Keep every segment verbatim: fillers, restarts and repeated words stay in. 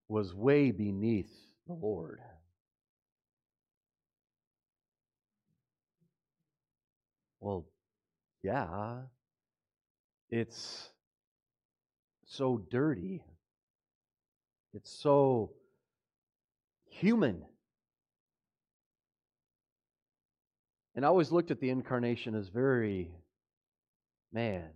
was way beneath the Lord. Well, yeah, it's so dirty. It's so human. And I always looked at the incarnation as very, man,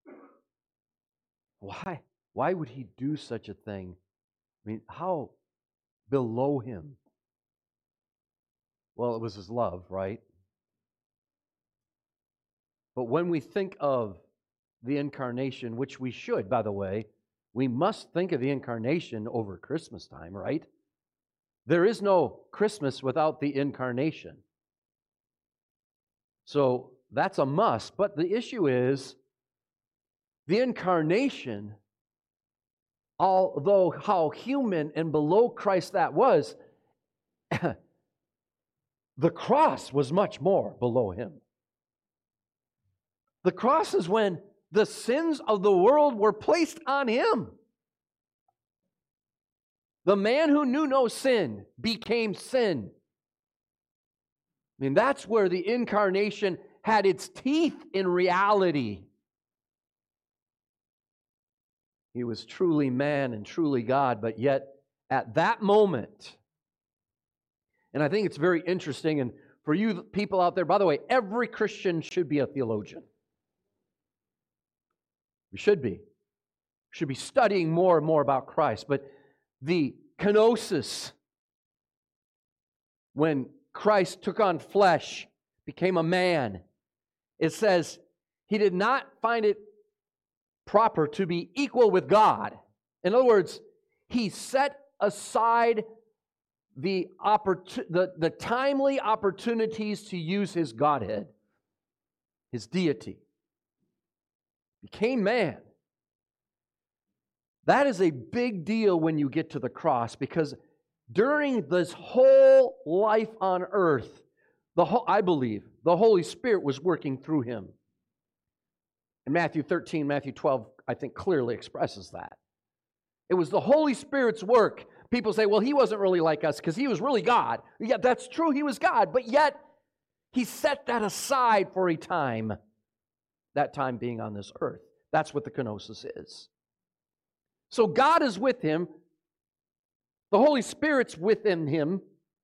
why? Why would he do such a thing? I mean, how below him? Well, it was his love, right? But when we think of the incarnation, which we should, by the way, we must think of the incarnation over Christmas time, right? There is no Christmas without the incarnation. So that's a must. But the issue is the incarnation, although how human and below Christ that was, the cross was much more below him. The cross is when the sins of the world were placed on him. The man who knew no sin became sin. I mean, that's where the incarnation had its teeth in reality. He was truly man and truly God, but yet at that moment, and I think it's very interesting, and for you people out there, by the way, every Christian should be a theologian. We should be. We should be studying more and more about Christ. But the kenosis, when Christ took on flesh, became a man, it says he did not find it proper to be equal with God. In other words, he set aside the, opportun- the, the timely opportunities to use his Godhead, his deity. Became man. That is a big deal when you get to the cross, because during this whole life on earth, the whole, I believe, the Holy Spirit was working through him. And Matthew thirteen, Matthew twelve, I think clearly expresses that. It was the Holy Spirit's work. People say, well, he wasn't really like us because he was really God. Yeah, that's true, he was God, but yet he set that aside for a time, that time being on this earth. That's what the kenosis is. So God is with him. The Holy Spirit's within him.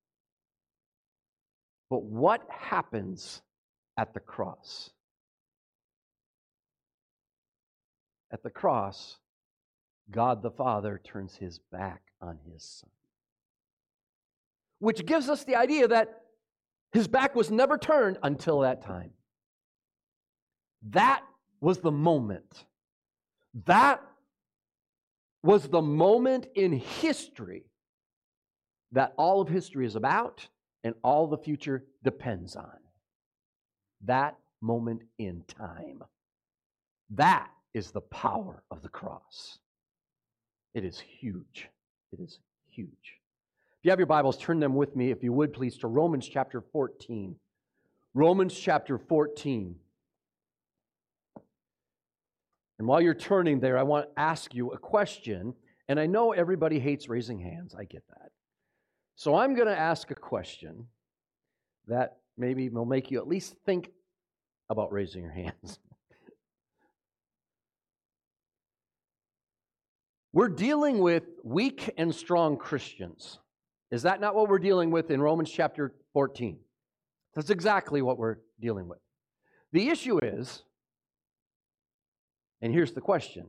But what happens at the cross? At the cross, God the Father turns his back on his Son. Which gives us the idea that his back was never turned until that time. That was the moment. That was the moment in history that all of history is about and all the future depends on. That moment in time. That is the power of the cross. It is huge. It is huge. If you have your Bibles, turn them with me, if you would please, to Romans chapter fourteen. Romans chapter fourteen. And while you're turning there, I want to ask you a question. And I know everybody hates raising hands. I get that. So I'm going to ask a question that maybe will make you at least think about raising your hands. We're dealing with weak and strong Christians. Is that not what we're dealing with in Romans chapter fourteen? That's exactly what we're dealing with. The issue is, and here's the question,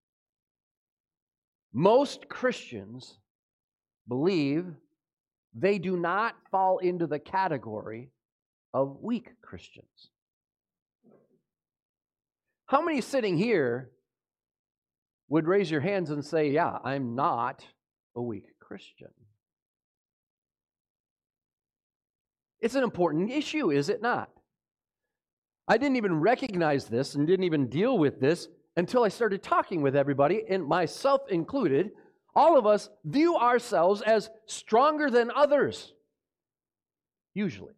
most Christians believe they do not fall into the category of weak Christians. How many sitting here would raise your hands and say, yeah, I'm not a weak Christian? It's an important issue, is it not? I didn't even recognize this and didn't even deal with this until I started talking with everybody, and myself included. All of us view ourselves as stronger than others, usually.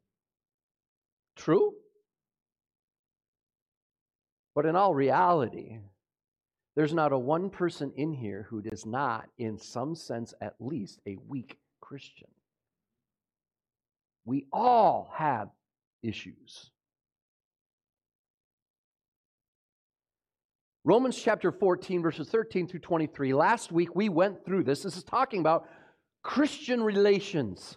True? But in all reality, There's not a one person in here who is not, in some sense at least, a weak Christian. We all have issues. Romans chapter fourteen, verses thirteen through twenty-three. Last week we went through this. This is talking about Christian relations.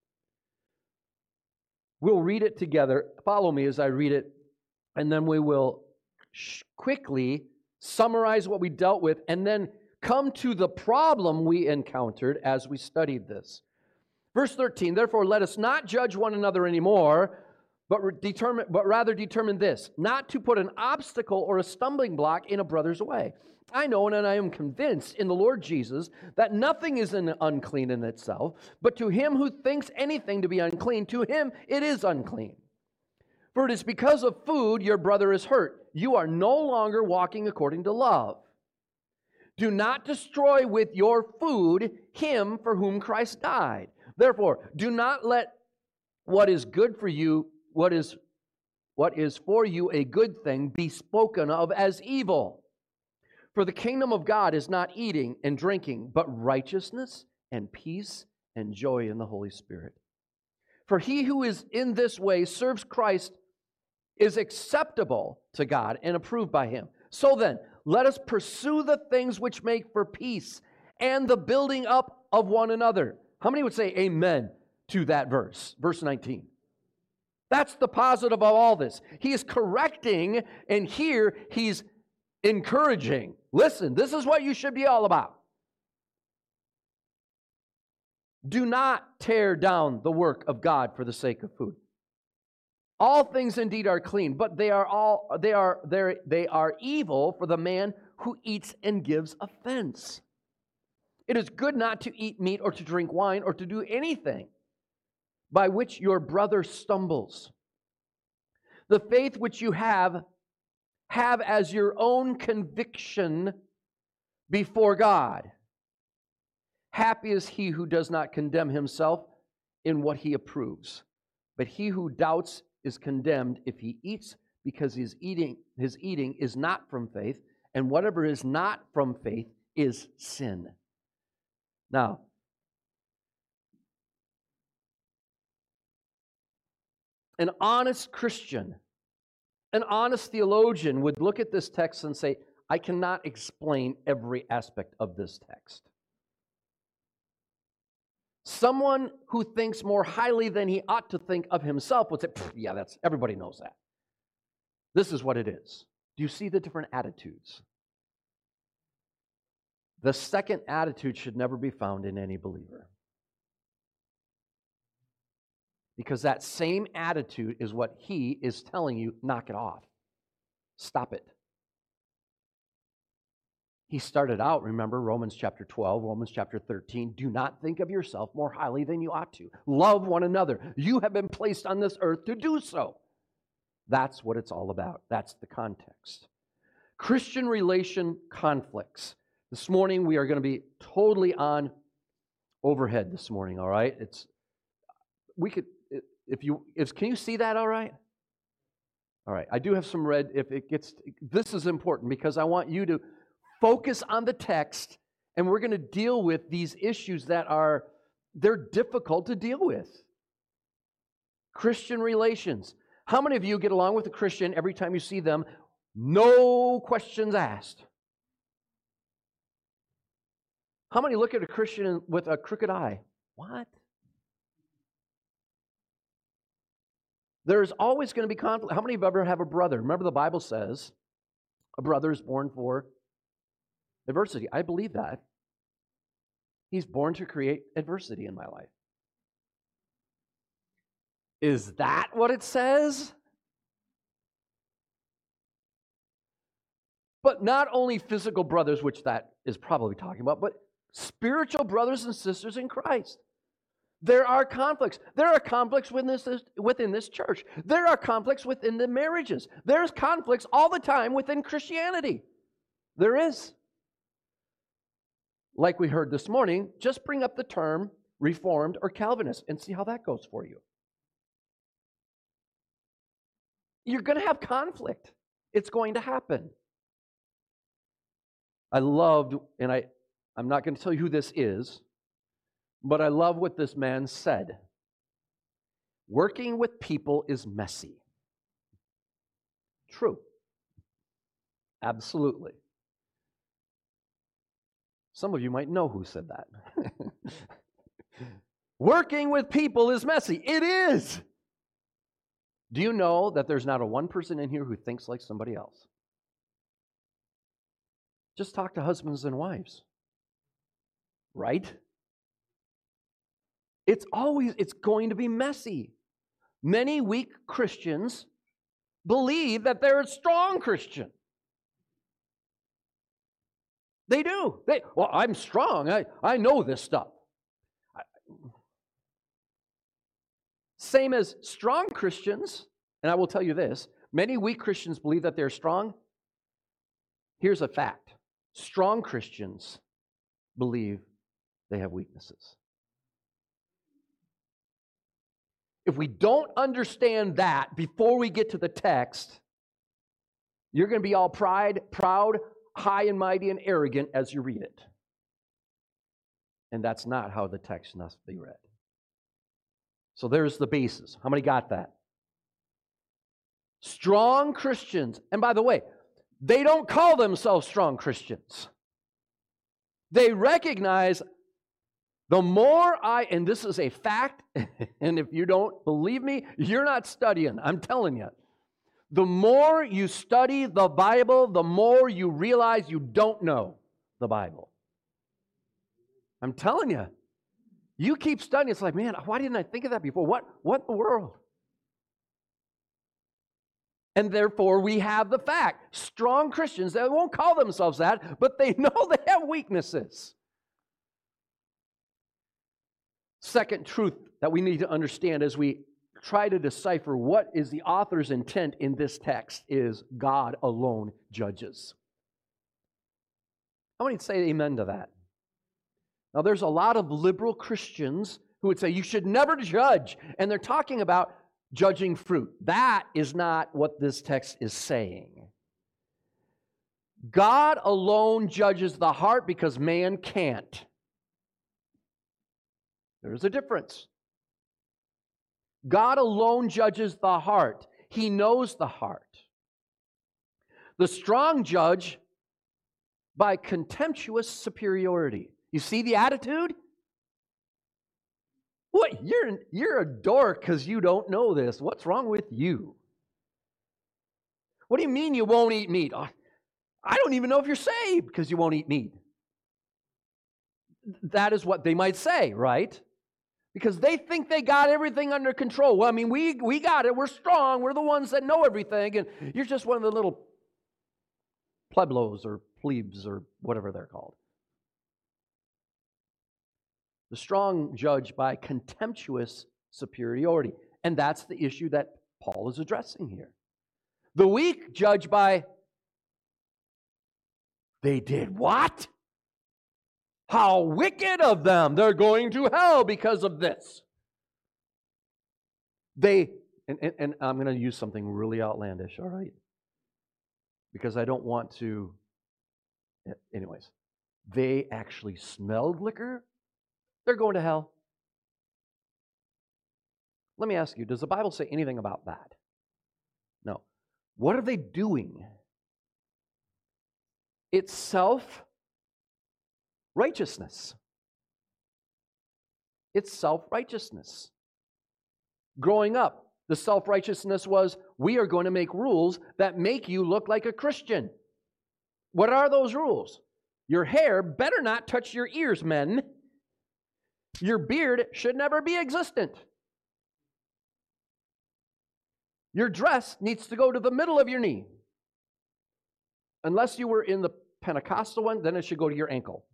We'll read it together. Follow me as I read it, and then we will sh- quickly summarize what we dealt with, and then come to the problem we encountered as we studied this. Verse thirteen, therefore let us not judge one another anymore, but, re- determine, but rather determine this, not to put an obstacle or a stumbling block in a brother's way. I know and I am convinced in the Lord Jesus that nothing is an unclean in itself, but to him who thinks anything to be unclean, to him it is unclean. For it is because of food your brother is hurt. You are no longer walking according to love. Do not destroy with your food him for whom Christ died. Therefore, do not let what is good for you, what is, what is for you a good thing, be spoken of as evil. For the kingdom of God is not eating and drinking, but righteousness and peace and joy in the Holy Spirit. For he who is in this way serves Christ is acceptable to God and approved by him. So then, let us pursue the things which make for peace and the building up of one another. How many would say amen to that verse? Verse nineteen. That's the positive of all this. He is correcting, and here he's encouraging. Listen, this is what you should be all about. Do not tear down the work of God for the sake of food. All things indeed are clean, but they are all they are they they are evil for the man who eats and gives offense. It is good not to eat meat or to drink wine or to do anything by which your brother stumbles. The faith which you have, have as your own conviction before God. Happy is he who does not condemn himself in what he approves, but he who doubts is condemned if he eats, because his eating his eating is not from faith, and whatever is not from faith is sin. Now, an honest Christian, an honest theologian would look at this text and say, I cannot explain every aspect of this text. Someone who thinks more highly than he ought to think of himself would say, yeah, that's everybody knows that. This is what it is. Do you see the different attitudes? The second attitude should never be found in any believer. Because that same attitude is what he is telling you, knock it off. Stop it. He started out, remember, Romans chapter twelve, Romans chapter thirteen, do not think of yourself more highly than you ought to. Love one another. You have been placed on this earth to do so. That's what it's all about. That's the context. Christian relation conflicts. This morning we are going to be totally on overhead this morning, all right? It's we could if you if can you see that all right? All right. I do have some red if it gets this is important because I want you to focus on the text, and we're going to deal with these issues that are, they're difficult to deal with. Christian relations. How many of you get along with a Christian every time you see them, no questions asked? How many look at a Christian with a crooked eye? What? There's always going to be conflict. How many of you ever have a brother? Remember the Bible says a brother is born for adversity. I believe that. He's born to create adversity in my life. Is that what it says? But not only physical brothers, which that is probably talking about, but spiritual brothers and sisters in Christ. There are conflicts. There are conflicts within this, within this church. There are conflicts within the marriages. There's conflicts all the time within Christianity. There is. Like we heard this morning, just bring up the term Reformed or Calvinist and see how that goes for you. You're going to have conflict. It's going to happen. I loved, and I, I'm not going to tell you who this is, but I love what this man said. Working with people is messy. True. Absolutely. Some of you might know who said that. Working with people is messy. It is. Do you know that there's not a one person in here who thinks like somebody else? Just talk to husbands and wives. Right? It's always, it's going to be messy. Many weak Christians believe that they're a strong Christian. They do. They, well, I'm strong. I, I know this stuff. Same as strong Christians, and I will tell you this, many weak Christians believe that they're strong. Here's a fact. Strong Christians believe they have weaknesses. If we don't understand that before we get to the text, you're going to be all pride, proud, high and mighty and arrogant as you read it. And that's not how the text must be read. So there's the basis. How many got that? Strong Christians, and by the way, they don't call themselves strong Christians. They recognize the more I, and this is a fact, and if you don't believe me, you're not studying, I'm telling you. The more you study the Bible, the more you realize you don't know the Bible. I'm telling you. You keep studying, it's like, man, why didn't I think of that before? What, what in the world? And therefore, we have the fact. Strong Christians, they won't call themselves that, but they know they have weaknesses. Second truth that we need to understand as we try to decipher what is the author's intent in this text is God alone judges. I want you to say amen to that. Now, there's a lot of liberal Christians who would say you should never judge, and they're talking about judging fruit. That is not what this text is saying. God alone judges the heart because man can't. There's a difference. God alone judges the heart. He knows the heart. The strong judge by contemptuous superiority. You see the attitude? What? You're, you're a dork because you don't know this. What's wrong with you? What do you mean you won't eat meat? Oh, I don't even know if you're saved because you won't eat meat. That is what they might say, right? Because they think they got everything under control. Well, I mean, we, we got it. We're strong. We're the ones that know everything. And you're just one of the little pleblos or plebes or whatever they're called. The strong judge by contemptuous superiority. And that's the issue that Paul is addressing here. The weak judge by, they did what? How wicked of them. They're going to hell because of this. They, and, and, and I'm going to use something really outlandish, all right? Because I don't want to, anyways. They actually smelled liquor. They're going to hell. Let me ask you, does the Bible say anything about that? No. What are they doing? It's self-righteousness. It's self-righteousness. Growing up, the self-righteousness was, we are going to make rules that make you look like a Christian. What are those rules? Your hair better not touch your ears, men. Your beard should never be existent. Your dress needs to go to the middle of your knee. Unless you were in the Pentecostal one, then it should go to your ankle.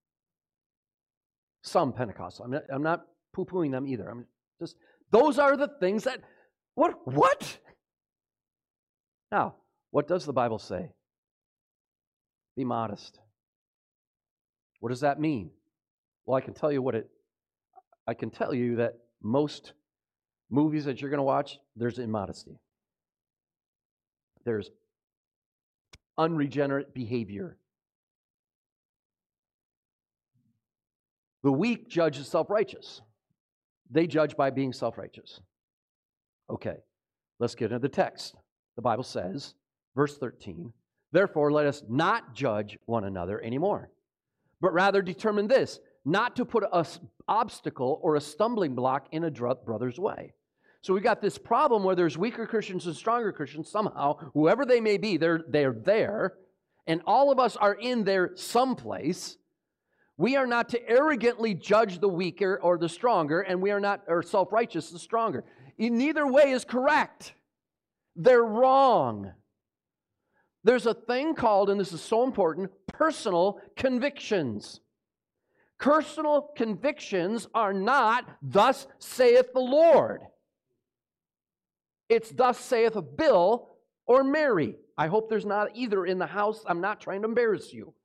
Some Pentecostal. I'm not, I'm not poo-pooing them either. I'm just, those are the things that, what? What? Now, what does the Bible say? Be modest. What does that mean? Well, I can tell you what it, I can tell you that most movies that you're going to watch, there's immodesty. There's unregenerate behavior. The weak judge is self-righteous. They judge by being self-righteous. Okay, let's get into the text. The Bible says, verse thirteen, therefore let us not judge one another anymore, but rather determine this, not to put an obstacle or a stumbling block in a brother's way. So we got this problem where there's weaker Christians and stronger Christians. Somehow, whoever they may be, they're, they're there, and all of us are in there someplace. We are not to arrogantly judge the weaker or the stronger, and we are not, or self-righteous the stronger. In neither way is correct. They're wrong. There's a thing called, and this is so important, personal convictions. Personal convictions are not, thus saith the Lord. It's thus saith Bill or Mary. I hope there's not either in the house. I'm not trying to embarrass you.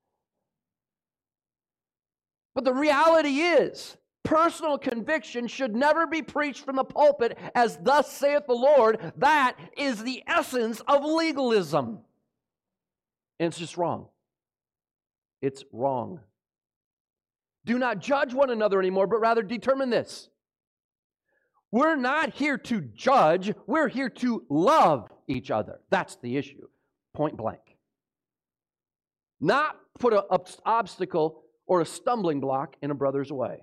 But the reality is, personal conviction should never be preached from the pulpit as thus saith the Lord. That is the essence of legalism. And it's just wrong. It's wrong. Do not judge one another anymore, but rather determine this. We're not here to judge. We're here to love each other. That's the issue. Point blank. Not put an obstacle or a stumbling block in a brother's way.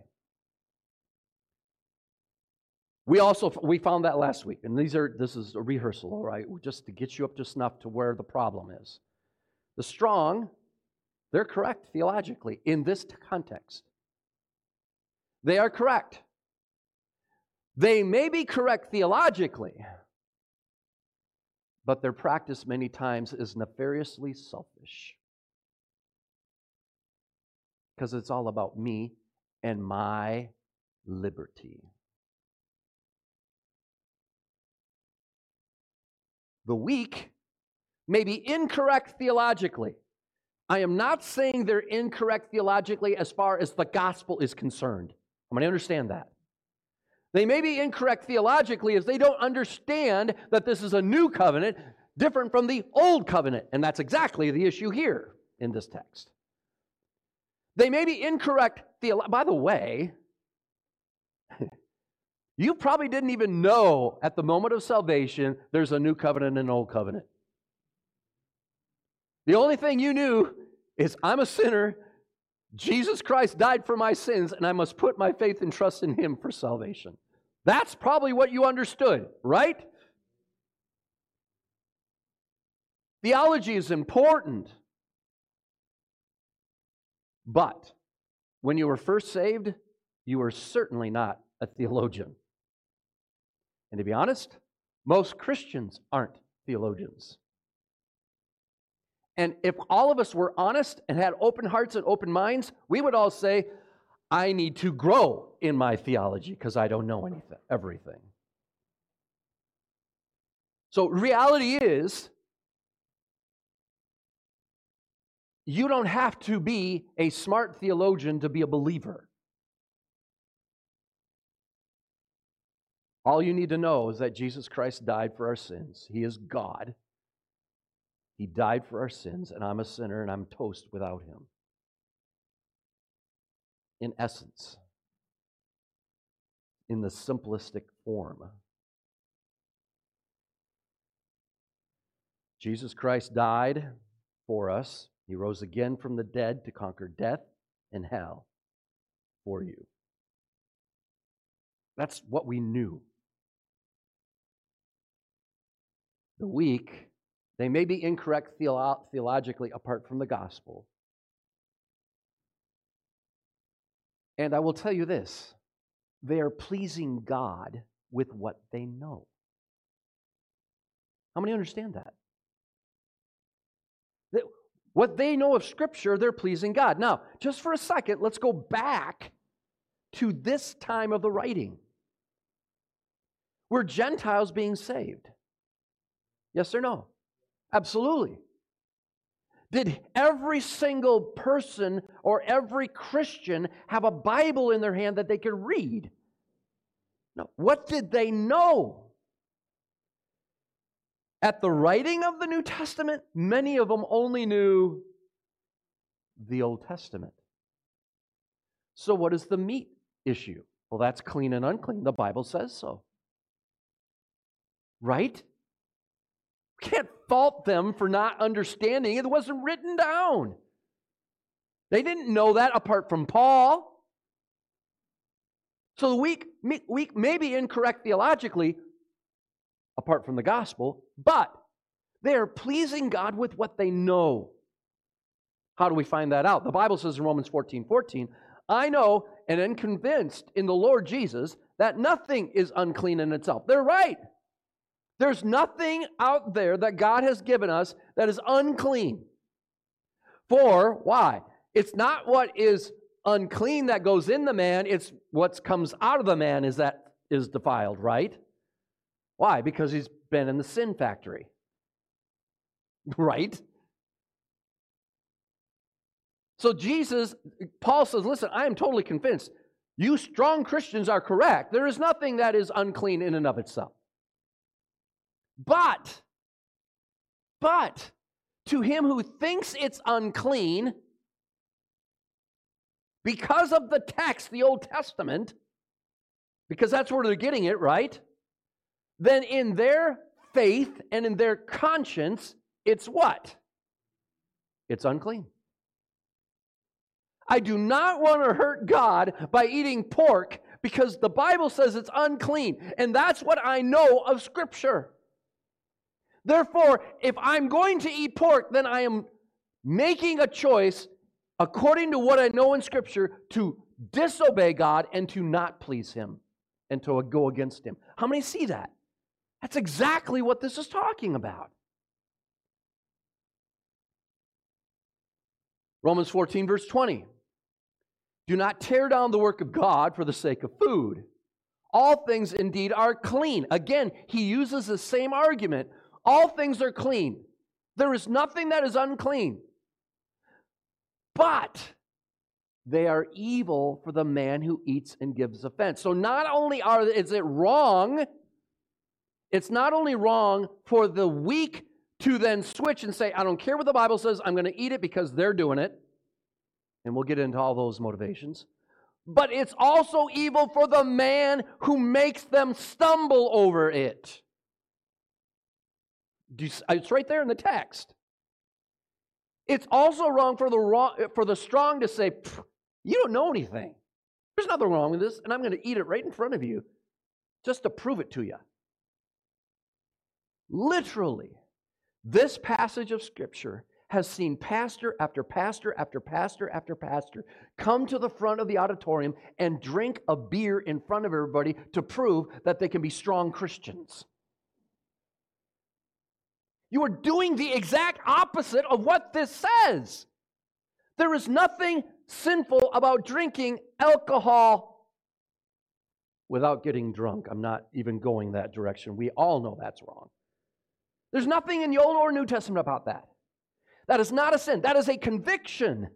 We also, we found that last week, and these are, this is a rehearsal, all right, just to get you up to snuff to where the problem is. The strong, they're correct theologically in this context. They are correct. They may be correct theologically, but their practice many times is nefariously selfish. Because it's all about me and my liberty. The weak may be incorrect theologically. I am not saying they're incorrect theologically as far as the gospel is concerned. I'm going to understand that. They may be incorrect theologically as they don't understand that this is a new covenant different from the old covenant. And that's exactly the issue here in this text. They may be incorrect theologically. By the way, you probably didn't even know at the moment of salvation there's a new covenant and an old covenant. The only thing you knew is I'm a sinner, Jesus Christ died for my sins, and I must put my faith and trust in Him for salvation. That's probably what you understood, right? Theology is important. But when you were first saved, you were certainly not a theologian. And to be honest, most Christians aren't theologians. And if all of us were honest and had open hearts and open minds, we would all say, I need to grow in my theology because I don't know anything, everything. So reality is, you don't have to be a smart theologian to be a believer. All you need to know is that Jesus Christ died for our sins. He is God. He died for our sins, and I'm a sinner, and I'm toast without Him. In essence, in the simplistic form. Jesus Christ died for us. He rose again from the dead to conquer death and hell for you. That's what we knew. The weak, they may be incorrect theolo- theologically apart from the gospel. And I will tell you this, they are pleasing God with what they know. How many understand that? That what they know of Scripture, they're pleasing God. Now, just for a second, let's go back to this time of the writing. Were Gentiles being saved? Yes or no? Absolutely. Did every single person or every Christian have a Bible in their hand that they could read? No. What did they know? At the writing of the New Testament, many of them only knew the Old Testament. So what is the meat issue? Well, that's clean and unclean. The Bible says so. Right? We can't fault them for not understanding. It wasn't written down. They didn't know that apart from Paul. So the weak, weak may be incorrect theologically apart from the gospel, but they are pleasing God with what they know. How do we find that out? The Bible says in Romans fourteen fourteen, I know and am convinced in the Lord Jesus that nothing is unclean in itself. They're right. There's nothing out there that God has given us that is unclean. For, why? It's not what is unclean that goes in the man, it's what comes out of the man is that is defiled, right? Why? Because he's been in the sin factory. Right? So Jesus, Paul says, listen, I am totally convinced. You strong Christians are correct. There is nothing that is unclean in and of itself. But, but, to him who thinks it's unclean, because of the text, the Old Testament, because that's where they're getting it, right? Then in their faith and in their conscience, it's what? It's unclean. I do not want to hurt God by eating pork because the Bible says it's unclean. And that's what I know of Scripture. Therefore, if I'm going to eat pork, then I am making a choice according to what I know in Scripture to disobey God and to not please Him and to go against Him. How many see that? That's exactly what this is talking about. Romans fourteen, verse twenty. Do not tear down the work of God for the sake of food. All things indeed are clean. Again, he uses the same argument. All things are clean. There is nothing that is unclean. But they are evil for the man who eats and gives offense. So not only are is it wrong, it's not only wrong for the weak to then switch and say, I don't care what the Bible says, I'm going to eat it because they're doing it. And we'll get into all those motivations. But it's also evil for the man who makes them stumble over it. Do you, it's right there in the text. It's also wrong for the wrong, for the strong to say, you don't know anything. There's nothing wrong with this, and I'm going to eat it right in front of you just to prove it to you. Literally, this passage of Scripture has seen pastor after pastor after pastor after pastor come to the front of the auditorium and drink a beer in front of everybody to prove that they can be strong Christians. You are doing the exact opposite of what this says. There is nothing sinful about drinking alcohol without getting drunk. I'm not even going that direction. We all know that's wrong. There's nothing in the Old or New Testament about that. That is not a sin. That is a conviction.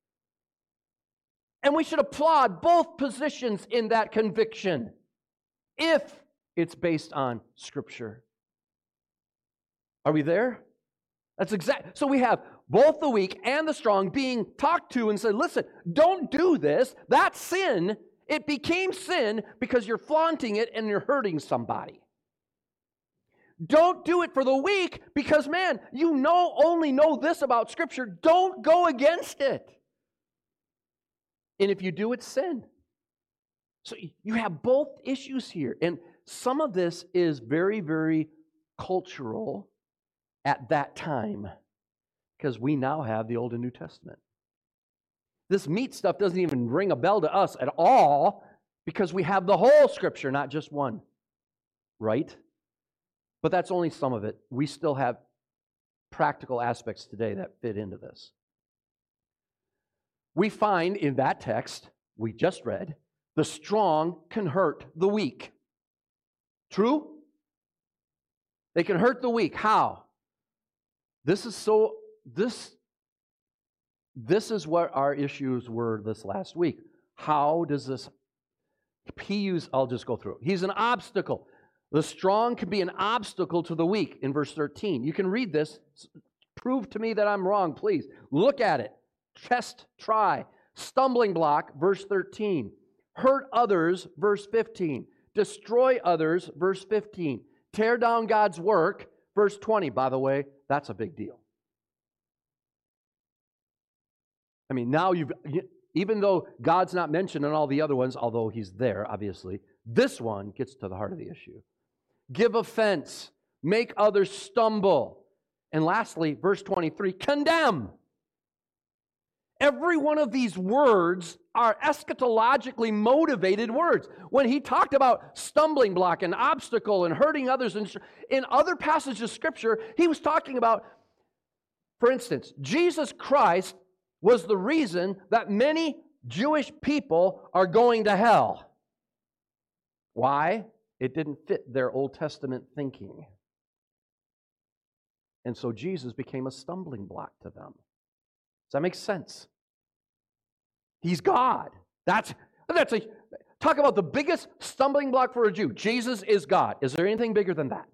And we should applaud both positions in that conviction if it's based on Scripture. Are we there? That's exact. So we have both the weak and the strong being talked to and said, listen, don't do this. That's sin. It became sin because you're flaunting it and you're hurting somebody. Don't do it for the weak because, man, you know only know this about Scripture. Don't go against it. And if you do, it's sin. So you have both issues here. And some of this is very, very cultural at that time because we now have the Old and New Testament. This meat stuff doesn't even ring a bell to us at all because we have the whole Scripture, not just one. Right? But that's only some of it. We still have practical aspects today that fit into this. We find in that text we just read, the strong can hurt the weak. True? They can hurt the weak. How? This is so, this, this is what our issues were this last week. How does this, he use, I'll just go through it. He's an obstacle. The strong can be an obstacle to the weak in verse thirteen. You can read this. Prove to me that I'm wrong, please. Look at it. Test, try. Stumbling block, verse thirteen. Hurt others, verse fifteen. Destroy others, verse fifteen. Tear down God's work, verse twenty. By the way, that's a big deal. I mean, now you've, even though God's not mentioned in all the other ones, although He's there, obviously, this one gets to the heart of the issue. Give offense, make others stumble. And lastly, verse twenty-three, condemn. Every one of these words are eschatologically motivated words. When he talked about stumbling block and obstacle and hurting others in, in other passages of Scripture, he was talking about, for instance, Jesus Christ was the reason that many Jewish people are going to hell. Why? It didn't fit their Old Testament thinking. And so Jesus became a stumbling block to them. Does that make sense? He's God. That's, that's a, talk about the biggest stumbling block for a Jew. Jesus is God. Is there anything bigger than that?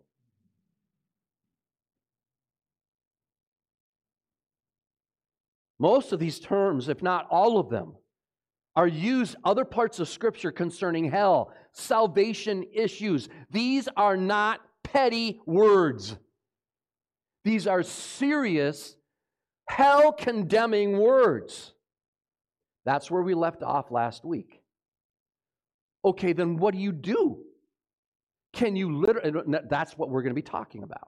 Most of these terms, if not all of them, are used other parts of Scripture concerning hell, salvation issues. These are not petty words. These are serious, hell-condemning words. That's where we left off last week. Okay, then what do you do? Can you literally, that's what we're going to be talking about.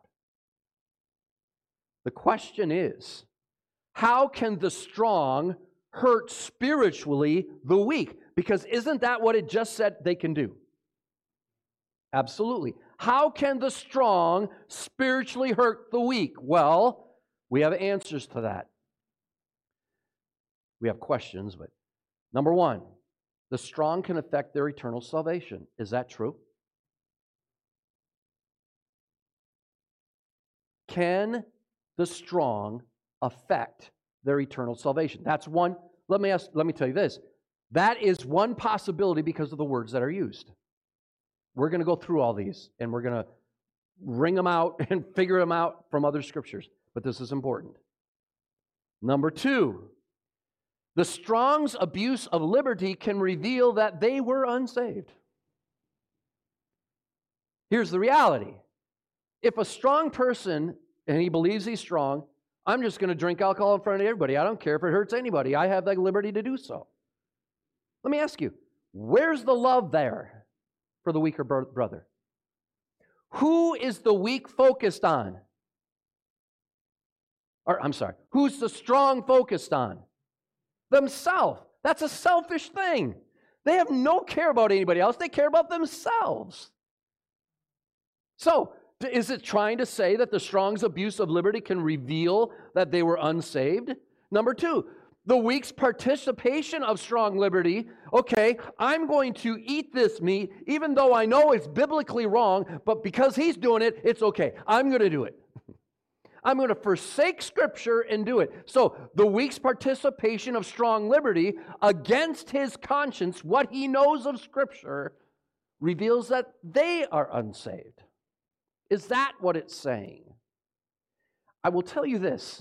The question is, how can the strong hurt spiritually the weak? Because isn't that what it just said they can do? Absolutely. How can the strong spiritually hurt the weak? Well, we have answers to that. We have questions, but number one, the strong can affect their eternal salvation. Is that true? Can the strong affect their eternal salvation? That's one. Let me ask, let me tell you this. That is one possibility because of the words that are used. We're going to go through all these, and we're going to wring them out and figure them out from other scriptures. But this is important. Number two, the strong's abuse of liberty can reveal that they were unsaved. Here's the reality. If a strong person, and he believes he's strong, I'm just going to drink alcohol in front of everybody. I don't care if it hurts anybody. I have the liberty to do so. Let me ask you, where's the love there for the weaker brother? Who is the weak focused on? Or, I'm sorry, who's the strong focused on? Themselves. That's a selfish thing. They have no care about anybody else. They care about themselves. So, is it trying to say that the strong's abuse of liberty can reveal that they were unsaved? Number two, the weak's participation of strong liberty. Okay, I'm going to eat this meat even though I know it's biblically wrong, but because he's doing it, it's okay. I'm going to do it. I'm going to forsake Scripture and do it. So the weak's participation of strong liberty against his conscience, what he knows of Scripture, reveals that they are unsaved. Is that what it's saying? I will tell you this.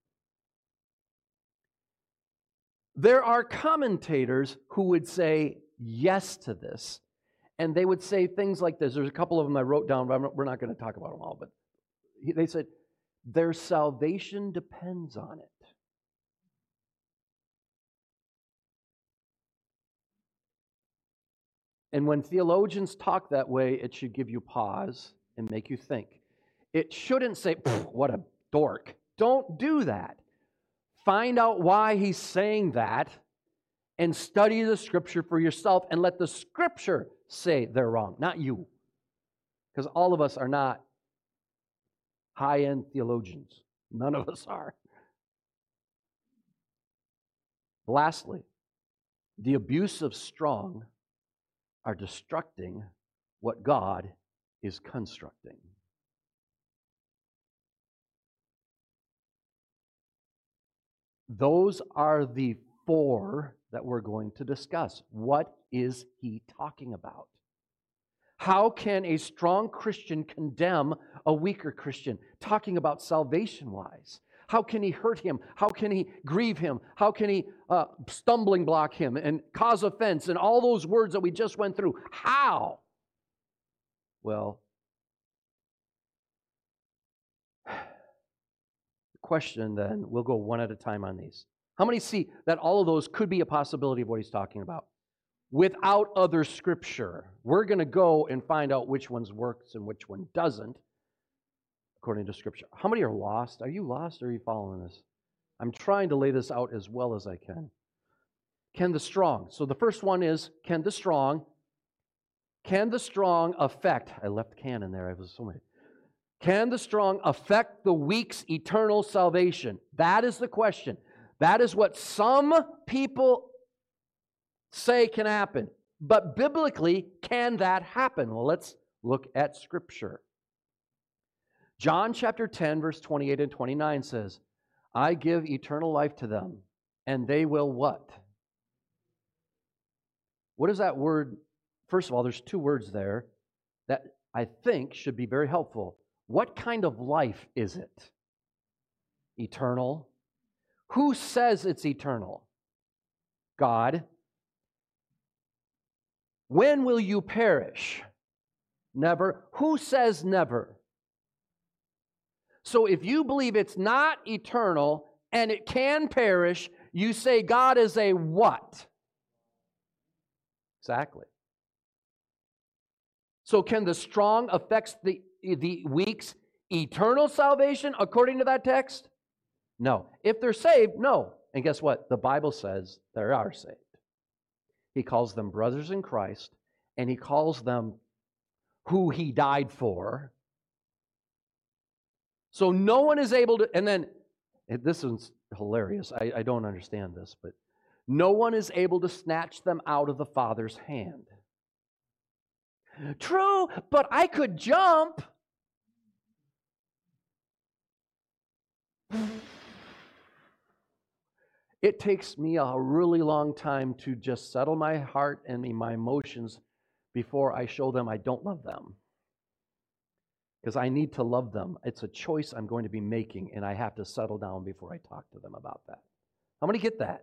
There are commentators who would say yes to this, and they would say things like this. There's a couple of them I wrote down, but I'm not, we're not going to talk about them all, but they said, their salvation depends on it. And when theologians talk that way, it should give you pause and make you think. It shouldn't say, what a dork. Don't do that. Find out why he's saying that and study the Scripture for yourself and let the Scripture say they're wrong, not you. Because all of us are not high-end theologians. None of us are. Lastly, the abuse of strong are destructing what God is constructing. Those are the four that we're going to discuss. What is he talking about? How can a strong Christian condemn a weaker Christian? Talking about salvation-wise. How can he hurt him? How can he grieve him? How can he uh, stumbling block him and cause offense? And all those words that we just went through. How? Well, the question then, we'll go one at a time on these. How many see that all of those could be a possibility of what he's talking about? Without other scripture. We're going to go and find out which ones works and which one doesn't, according to scripture. How many are lost? Are you lost or are you following this? I'm trying to lay this out as well as I can. Can the strong, so the first one is, can the strong, can the strong affect, I left can in there, I was so many. Can the strong affect the weak's eternal salvation? That is the question. That is what some people say can happen. But biblically, can that happen? Well, let's look at Scripture. John chapter ten, verse twenty-eight and twenty-nine says, I give eternal life to them, and they will what? What is that word? First of all, there's two words there that I think should be very helpful. What kind of life is it? Eternal. Who says it's eternal? God. When will you perish? Never. Who says never? So if you believe it's not eternal and it can perish, you say God is a what? Exactly. So can the strong affect the, the weak's eternal salvation according to that text? No. If they're saved, no. And guess what? The Bible says they are saved. He calls them brothers in Christ, and he calls them who he died for. So no one is able to, and then, this is hilarious, I, I don't understand this, but no one is able to snatch them out of the Father's hand. True, but I could jump. It takes me a really long time to just settle my heart and my emotions before I show them I don't love them. Because I need to love them. It's a choice I'm going to be making, and I have to settle down before I talk to them about that. How many get that?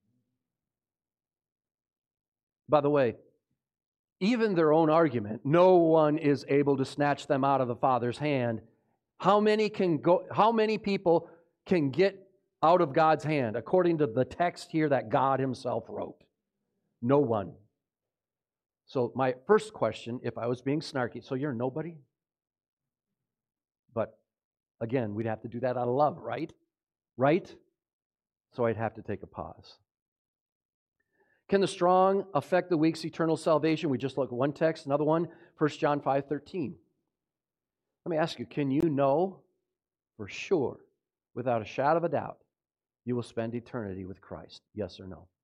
By the way, even their own argument, no one is able to snatch them out of the Father's hand. How many can go? How many people can get out of God's hand, according to the text here that God himself wrote? No one. So my first question, if I was being snarky, so you're nobody? But again, we'd have to do that out of love, right? Right? So I'd have to take a pause. Can the strong affect the weak's eternal salvation? We just look at one text, another one, First John five thirteen. Let me ask you, can you know for sure, without a shadow of a doubt, you will spend eternity with Christ? Yes or no?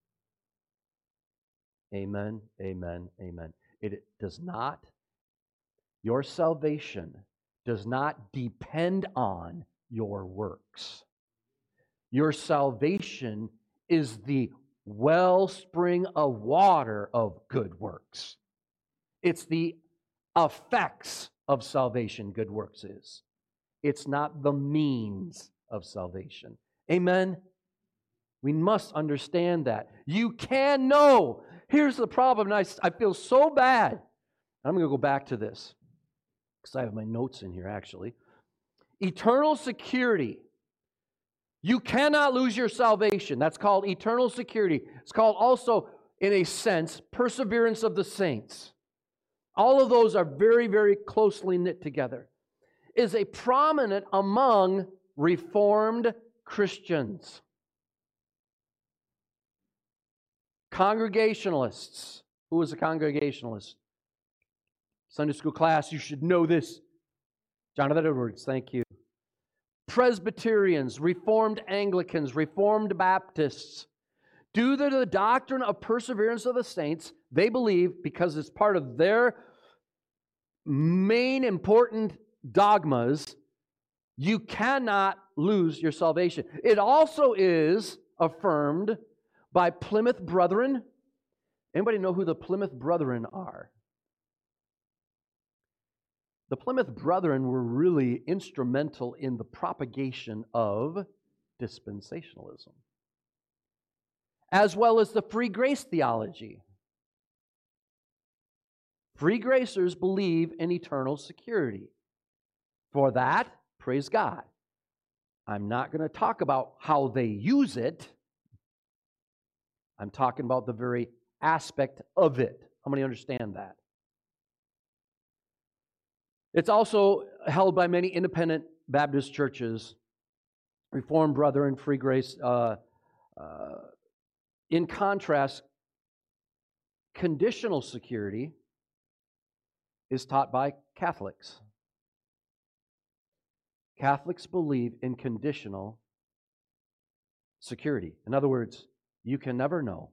Amen, amen, amen. It does not, your salvation does not depend on your works. Your salvation is the wellspring of water of good works. It's the effects of salvation good works is. It's not the means of salvation. Amen? We must understand that. You can know. Here's the problem, and I, I feel so bad. I'm going to go back to this, because I have my notes in here, actually. Eternal security. You cannot lose your salvation. That's called eternal security. It's called also, in a sense, perseverance of the saints. All of those are very, very closely knit together. Is a prominent among Reformed Christians. Congregationalists. Who is a Congregationalist? Sunday school class, you should know this. Jonathan Edwards, thank you. Presbyterians, Reformed Anglicans, Reformed Baptists. Due to the doctrine of perseverance of the saints, they believe, because it's part of their main important dogmas, you cannot lose your salvation. It also is affirmed by Plymouth Brethren. Anybody know who the Plymouth Brethren are? The Plymouth Brethren were really instrumental in the propagation of dispensationalism, as well as the free grace theology. Free gracers believe in eternal security. For that, praise God. I'm not going to talk about how they use it. I'm talking about the very aspect of it. How many understand that? It's also held by many independent Baptist churches, Reformed Brethren, Free Grace. Uh, uh, in contrast, conditional security is taught by Catholics. Catholics believe in conditional security. In other words, you can never know.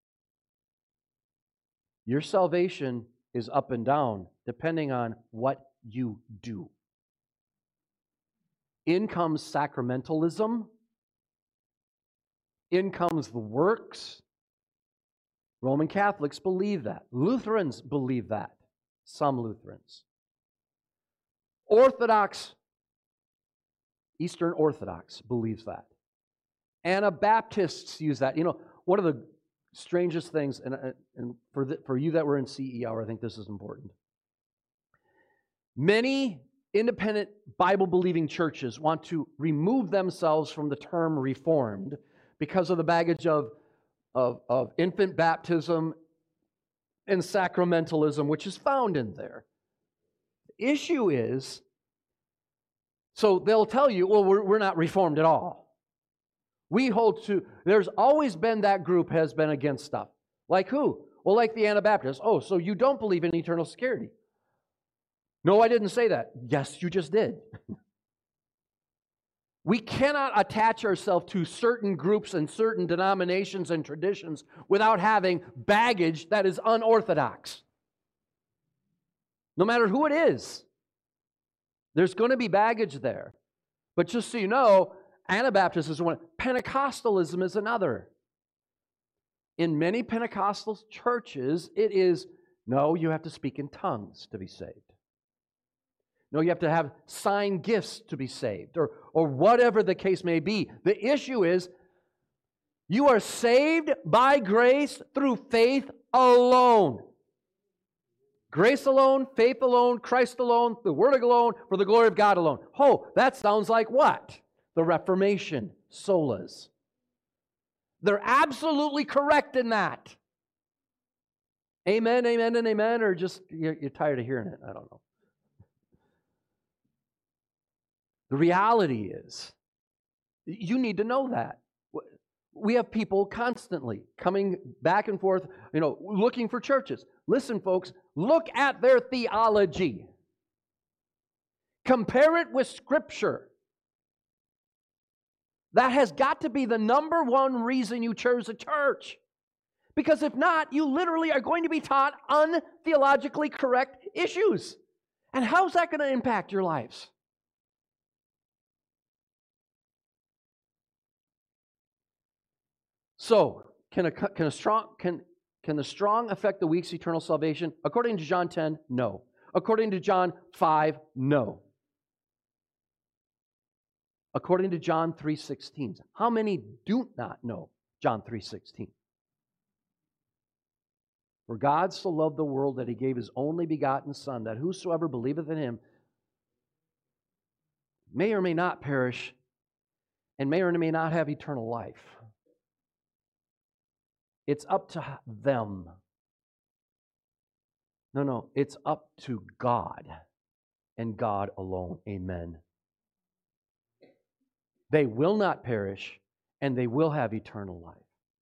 Your salvation is up and down depending on what you do. In comes sacramentalism. In comes the works. Roman Catholics believe that. Lutherans believe that. Some Lutherans. Orthodox, Eastern Orthodox believes that. Anabaptists use that. You know, one of the strangest things, and, and for, the, for you that were in C E hour, I think this is important. Many independent Bible-believing churches want to remove themselves from the term Reformed because of the baggage of, of, of infant baptism and sacramentalism, which is found in there. The issue is, so they'll tell you, well, we're, we're not Reformed at all. We hold to, there's always been that group has been against stuff. Like who? Well, like the Anabaptists. Oh, so you don't believe in eternal security. No, I didn't say that. Yes, you just did. We cannot attach ourselves to certain groups and certain denominations and traditions without having baggage that is unorthodox. No matter who it is, there's going to be baggage there. But just so you know, Anabaptist is one. Pentecostalism is another. In many Pentecostal churches, it is, no, you have to speak in tongues to be saved. No, you have to have sign gifts to be saved, or, or whatever the case may be. The issue is, you are saved by grace through faith alone. Grace alone, faith alone, Christ alone, the Word alone, for the glory of God alone. Oh, that sounds like what? The Reformation, solas. They're absolutely correct in that. Amen, amen, and amen, or just you're, you're tired of hearing it. I don't know. The reality is, you need to know that. We have people constantly coming back and forth, you know, looking for churches. Listen, folks, look at their theology. Compare it with Scripture. That has got to be the number one reason you chose a church. Because if not, you literally are going to be taught untheologically correct issues. And how's that going to impact your lives? So, can a, can a strong can can the strong affect the weak's eternal salvation? According to John ten, no. According to John five, no. According to John three sixteen, how many do not know John three sixteen? For God so loved the world that He gave His only begotten Son, that whosoever believeth in Him may or may not perish, and may or may not have eternal life. It's up to them. No, no, it's up to God and God alone. Amen. They will not perish, and they will have eternal life.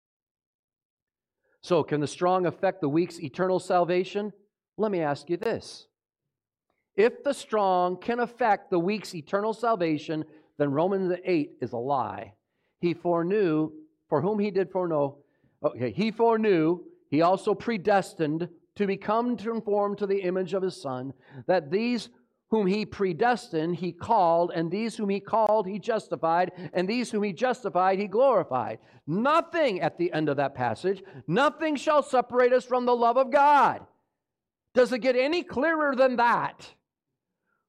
So, can the strong affect the weak's eternal salvation? Let me ask you this. If the strong can affect the weak's eternal salvation, then Romans eight is a lie. He foreknew, for whom He did foreknow, okay, He foreknew, He also predestined to become conformed to the image of His Son, that these whom He predestined, He called, and these whom He called, He justified, and these whom He justified, He glorified. Nothing, at the end of that passage, nothing shall separate us from the love of God. Does it get any clearer than that?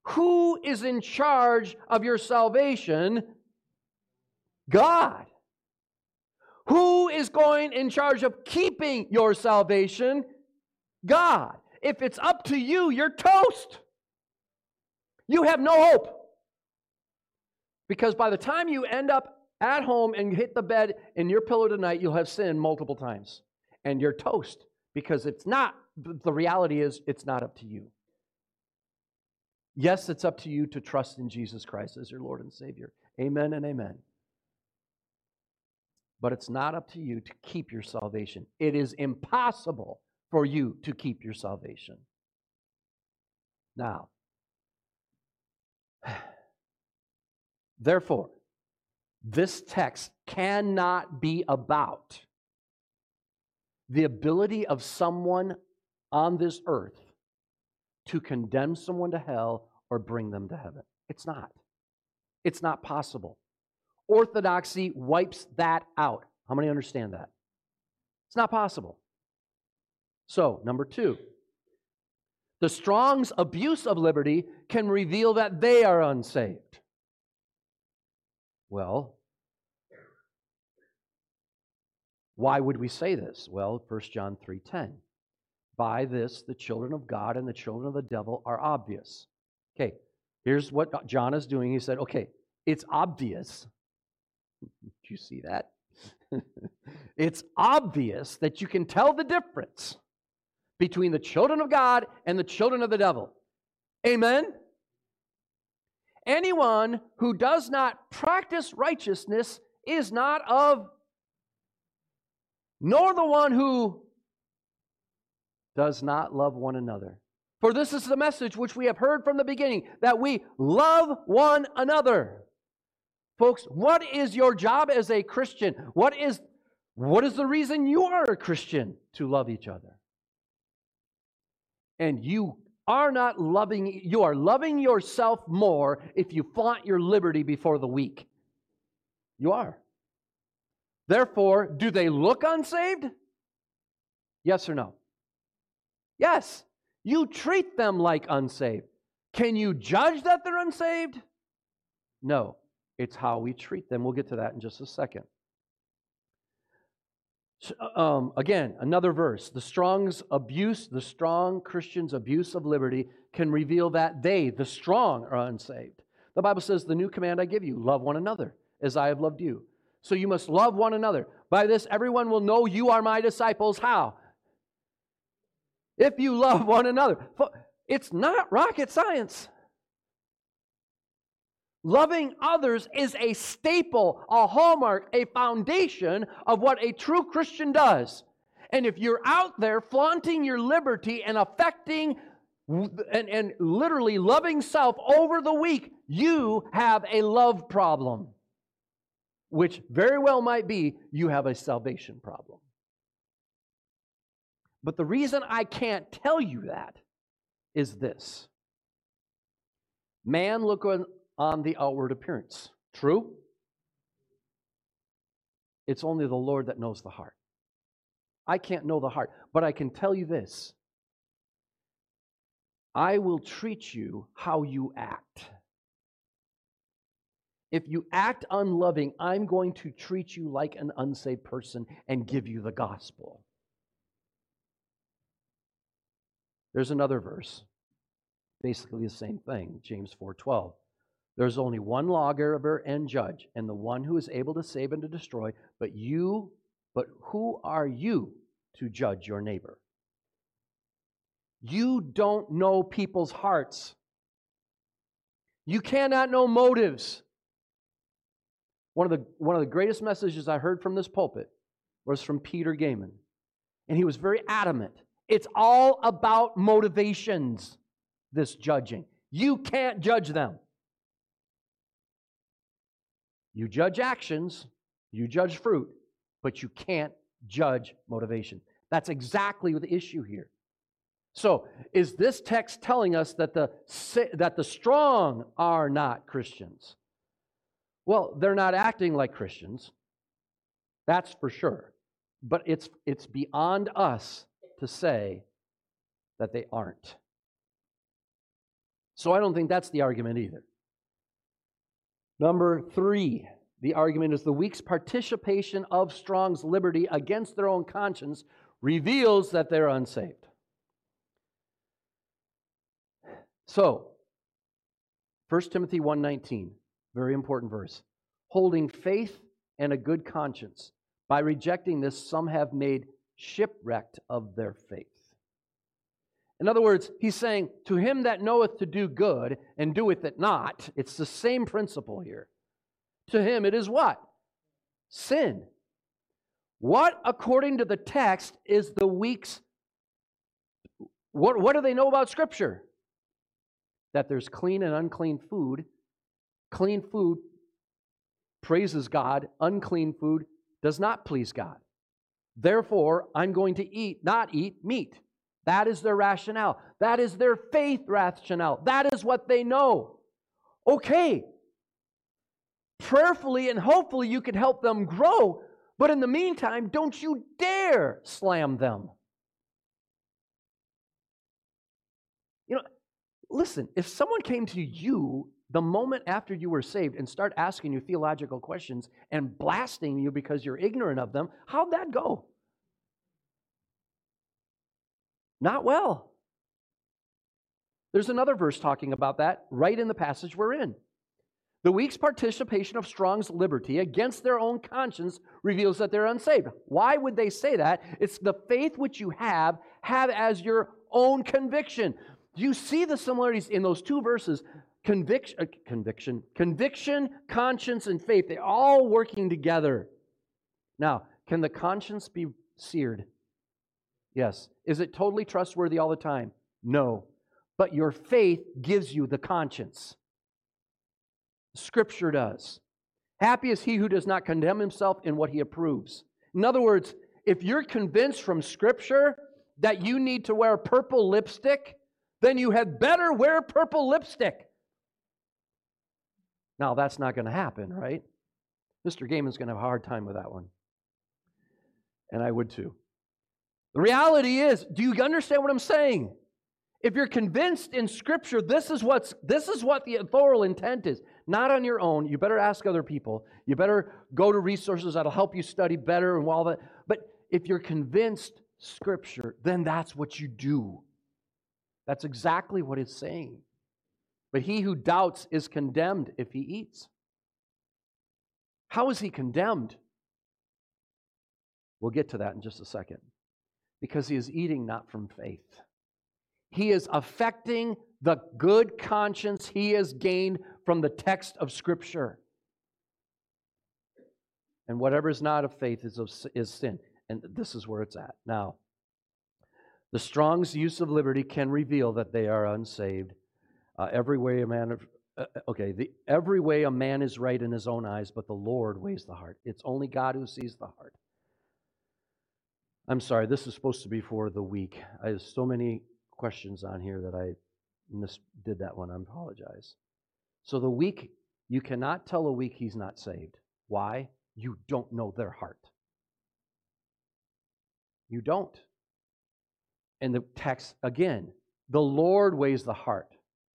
Who is in charge of your salvation? God. Who is going in charge of keeping your salvation? God. If it's up to you, you're toast. You have no hope. Because by the time you end up at home and hit the bed in your pillow tonight, you'll have sinned multiple times. And you're toast. Because it's not, the reality is, it's not up to you. Yes, it's up to you to trust in Jesus Christ as your Lord and Savior. Amen and amen. But it's not up to you to keep your salvation. It is impossible for you to keep your salvation. Now, therefore, this text cannot be about the ability of someone on this earth to condemn someone to hell or bring them to heaven. It's not. It's not possible. Orthodoxy wipes that out. How many understand that? It's not possible. So, number two, the Strong's abuse of liberty can reveal that they are unsaved. Well, why would we say this? Well, First John three ten. By this, the children of God and the children of the devil are obvious. Okay, here's what John is doing. He said, okay, it's obvious. Did you see that? It's obvious that you can tell the difference between the children of God and the children of the devil. Amen? Anyone who does not practice righteousness is not of, nor the one who does not love one another. For this is the message which we have heard from the beginning, that we love one another. Folks, what is your job as a Christian? What is, what is the reason you are a Christian? To love each other. And you are not loving, you are loving yourself more if you flaunt your liberty before the weak. You are. Therefore, do they look unsaved? Yes or no? Yes. You treat them like unsaved. Can you judge that they're unsaved? No. It's how we treat them. We'll get to that in just a second. Um, again, another verse. The Strong's abuse, the strong Christians' abuse of liberty can reveal that they, the strong, are unsaved. The Bible says, the new command I give you, love one another as I have loved you. So you must love one another. By this, everyone will know you are my disciples. How? If you love one another. It's not rocket science. Loving others is a staple, a hallmark, a foundation of what a true Christian does. And if you're out there flaunting your liberty and affecting and, and literally loving self over the weak, you have a love problem, which very well might be you have a salvation problem. But the reason I can't tell you that is this. Man look on on the outward appearance. True? It's only the Lord that knows the heart. I can't know the heart, but I can tell you this. I will treat you how you act. If you act unloving, I'm going to treat you like an unsaved person and give you the gospel. There's another verse, basically the same thing, James four twelve. There's only one lawgiver and judge, and the one who is able to save and to destroy. But you, but who are you to judge your neighbor? You don't know people's hearts. You cannot know motives. One of the, one of the greatest messages I heard from this pulpit was from Peter Gaiman. And he was very adamant. It's all about motivations, this judging. You can't judge them. You judge actions, you judge fruit, but you can't judge motivation. That's exactly the issue here. So, is this text telling us that the, that the strong are not Christians? Well, they're not acting like Christians. That's for sure. But it's, it's beyond us to say that they aren't. So I don't think that's the argument either. Number three, the argument is the weak's participation of strong's liberty against their own conscience reveals that they're unsaved. So, First Timothy one nineteen, very important verse. Holding faith and a good conscience. By rejecting this, some have made shipwrecked of their faith. In other words, he's saying, to him that knoweth to do good and doeth it not, it's the same principle here. To him it is what? Sin. What, according to the text, is the weak's, what, what do they know about Scripture? That there's clean and unclean food. Clean food praises God. Unclean food does not please God. Therefore, I'm going to eat, not eat meat. That is their rationale. That is their faith rationale. That is what they know. Okay. Prayerfully and hopefully you can help them grow, but in the meantime, don't you dare slam them. You know, listen, if someone came to you the moment after you were saved and start asking you theological questions and blasting you because you're ignorant of them, how'd that go? Not well. There's another verse talking about that right in the passage we're in. The weak's participation of strong's liberty against their own conscience reveals that they're unsaved. Why would they say that? It's the faith which you have, have as your own conviction. Do you see the similarities in those two verses? Conviction, uh, conviction, conviction, conscience, and faith, they're all working together. Now, can the conscience be seared? Yes. Is it totally trustworthy all the time? No. But your faith gives you the conscience. Scripture does. Happy is he who does not condemn himself in what he approves. In other words, if you're convinced from Scripture that you need to wear purple lipstick, then you had better wear purple lipstick. Now, that's not going to happen, right? Mister Gaiman's going to have a hard time with that one. And I would too. The reality is, do you understand what I'm saying? If you're convinced in Scripture, this is what's this is what the authorial intent is. Not on your own. You better ask other people. You better go to resources that'll help you study better and all that. But if you're convinced Scripture, then that's what you do. That's exactly what it's saying. But he who doubts is condemned if he eats. How is he condemned? We'll get to that in just a second. Because he is eating not from faith. He is affecting the good conscience he has gained from the text of Scripture. And whatever is not of faith is, of, is sin. And this is where it's at. Now, the Strong's use of liberty can reveal that they are unsaved. Uh, every way a man, uh, okay, the every way a man is right in his own eyes, but the Lord weighs the heart. It's only God who sees the heart. I'm sorry, this is supposed to be for the weak. I have so many questions on here that I mis- did that one. I apologize. So the weak, you cannot tell a weak he's not saved. Why? You don't know their heart. You don't. And the text, again, the Lord weighs the heart.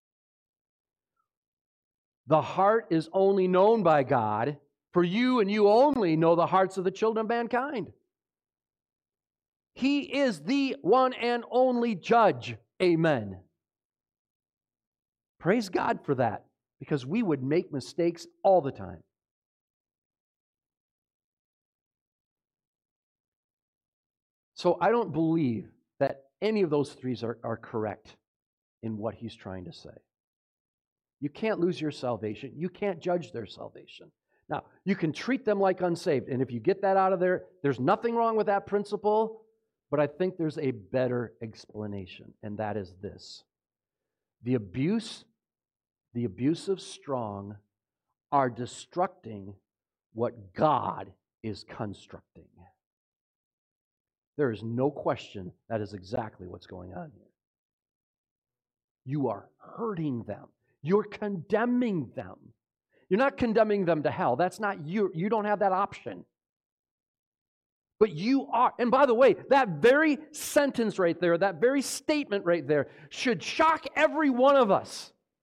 The heart is only known by God, for you and you only know the hearts of the children of mankind. He is the one and only judge. Amen. Praise God for that, because we would make mistakes all the time. So I don't believe that any of those three are, are correct in what he's trying to say. You can't lose your salvation. You can't judge their salvation. Now, you can treat them like unsaved, and if you get that out of there, there's nothing wrong with that principle, but I think there's a better explanation, and that is this. The abuse, the abusive strong are destructing what God is constructing. There is no question that is exactly what's going on here. You are hurting them. You're condemning them. You're not condemning them to hell. That's not you. You don't have that option. But you are. And by the way, that very sentence right there, that very statement right there, should shock every one of us.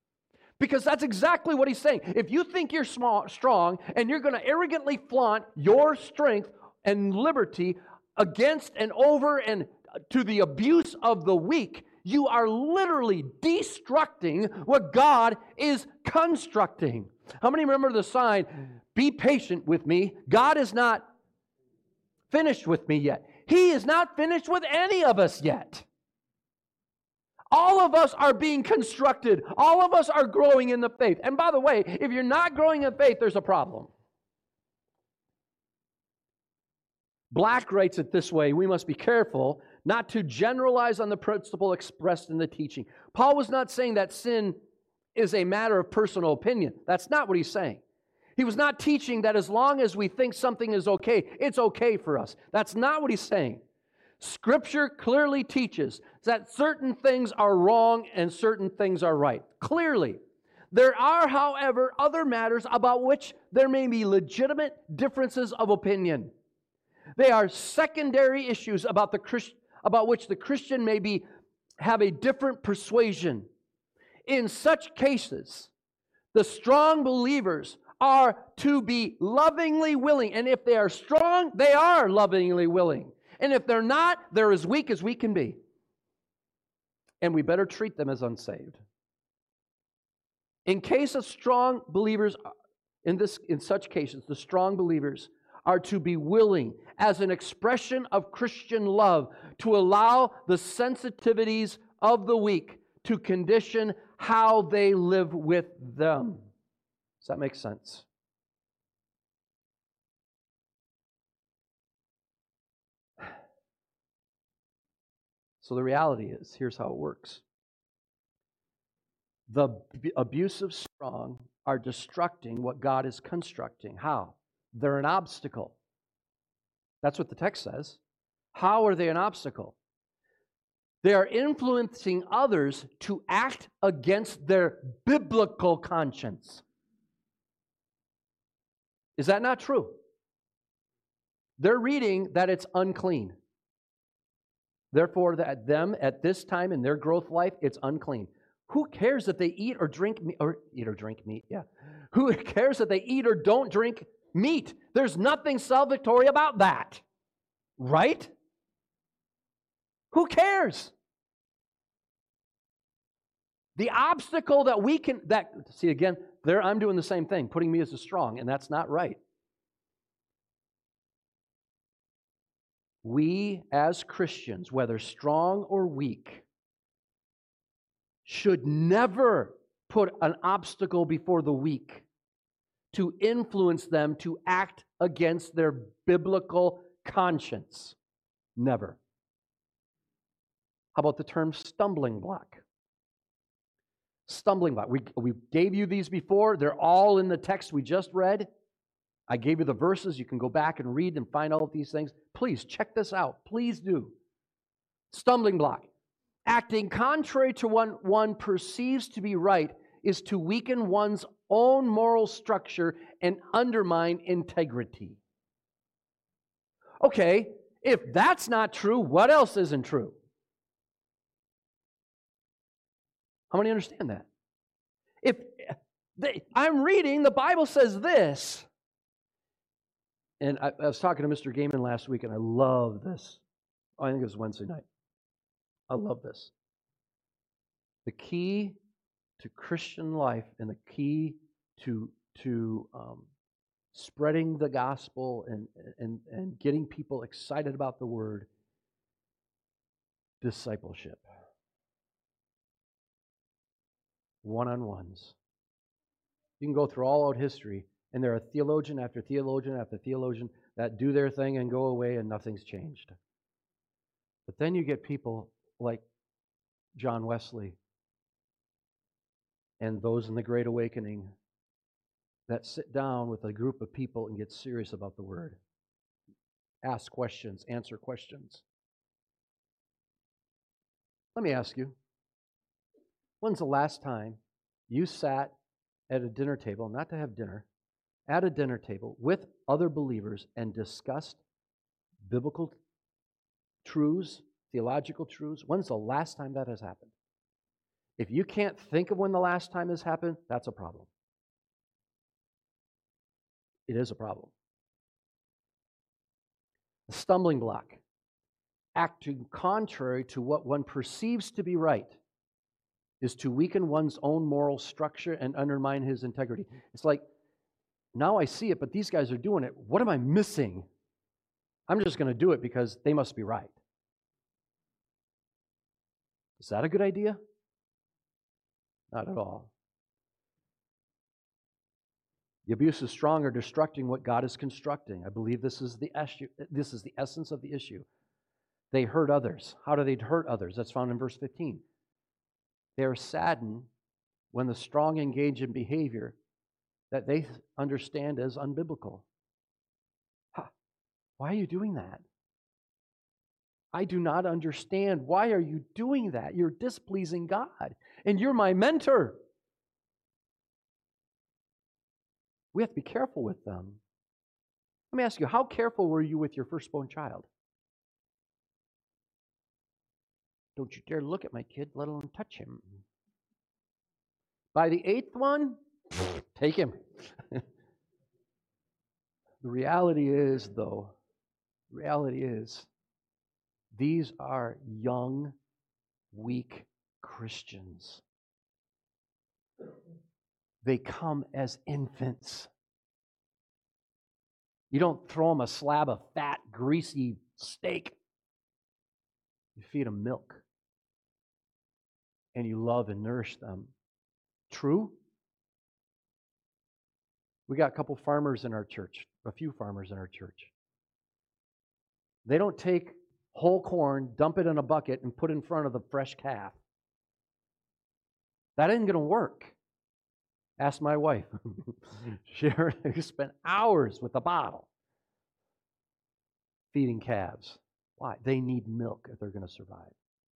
Because that's exactly what he's saying. If you think you're small, strong and you're going to arrogantly flaunt your strength and liberty against and over and to the abuse of the weak, you are literally destructing what God is constructing. How many remember the sign, be patient with me? God is not finished with me yet. He is not finished with any of us yet. All of us are being constructed. All of us are growing in the faith. And by the way, if you're not growing in faith, there's a problem. Black writes it this way: we must be careful not to generalize on the principle expressed in the teaching. Paul was not saying that sin is a matter of personal opinion. That's not what he's saying. He was not teaching that as long as we think something is okay, it's okay for us. That's not what he's saying. Scripture clearly teaches that certain things are wrong and certain things are right. Clearly. There are, however, other matters about which there may be legitimate differences of opinion. They are secondary issues about the Christ, about which the Christian may be have a different persuasion. In such cases, the strong believers are to be lovingly willing. And if they are strong, they are lovingly willing. And if they're not, they're as weak as we can be. And we better treat them as unsaved. In case of strong believers, in this, in such cases, the strong believers are to be willing, as an expression of Christian love, to allow the sensitivities of the weak to condition how they live with them. Does that make sense? So the reality is, here's how it works. The abusive strong are destructing what God is constructing. How? They're an obstacle. That's what the text says. How are they an obstacle? They are influencing others to act against their biblical conscience. Is that not true? They're reading that it's unclean. Therefore, that them at this time in their growth life, it's unclean. Who cares if they eat or drink meat, or eat or drink meat? Yeah. Who cares if they eat or don't drink meat? There's nothing salvatory about that, right? Who cares? The obstacle that we can that see again there, I'm doing the same thing, putting me as a strong, and that's not right. We as Christians, whether strong or weak, should never put an obstacle before the weak to influence them to act against their biblical conscience. Never. How about the term stumbling block? Stumbling block. We, we gave you these before. They're all in the text we just read. I gave you the verses. You can go back and read and find all of these things. Please check this out. Please do. Stumbling block. Acting contrary to what one perceives to be right is to weaken one's own moral structure and undermine integrity. Okay, if that's not true, what else isn't true? How many understand that? If they, I'm reading, the Bible says this, and I, I was talking to Mister Gaiman last week, and I love this. Oh, I think it was Wednesday night. I love this. The key to Christian life and the key to to um, spreading the gospel and, and, and getting people excited about the word, discipleship. One-on-ones. You can go through all out history, and there are theologian after theologian after theologian that do their thing and go away and nothing's changed. But then you get people like John Wesley and those in the Great Awakening that sit down with a group of people and get serious about the Word. Ask questions, answer questions. Let me ask you, when's the last time you sat at a dinner table, not to have dinner, at a dinner table with other believers and discussed biblical truths, theological truths? When's the last time that has happened? If you can't think of when the last time this happened, that's a problem. It is a problem. A stumbling block. Acting contrary to what one perceives to be right is to weaken one's own moral structure and undermine his integrity. It's like, now I see it, but these guys are doing it. What am I missing? I'm just going to do it because they must be right. Is that a good idea? Not at all. The abuse is strong or destructing what God is constructing. I believe this is the issue. This is the essence of the issue. They hurt others. How do they hurt others? That's found in verse fifteen. They are saddened when the strong engage in behavior that they understand as unbiblical. Ha, why are you doing that? I do not understand. Why are you doing that? You're displeasing God, and you're my mentor. We have to be careful with them. Let me ask you, how careful were you with your firstborn child? Don't you dare look at my kid, let alone touch him. By the eighth one, take him. The reality is, though, the reality is, these are young, weak Christians. They come as infants. You don't throw them a slab of fat, greasy steak. You feed them milk. And you love and nourish them. True? We got a couple farmers in our church, a few farmers in our church. They don't take whole corn, dump it in a bucket, and put it in front of the fresh calf. That ain't going to work. Ask my wife. She spent hours with a bottle feeding calves. Why? They need milk if they're going to survive.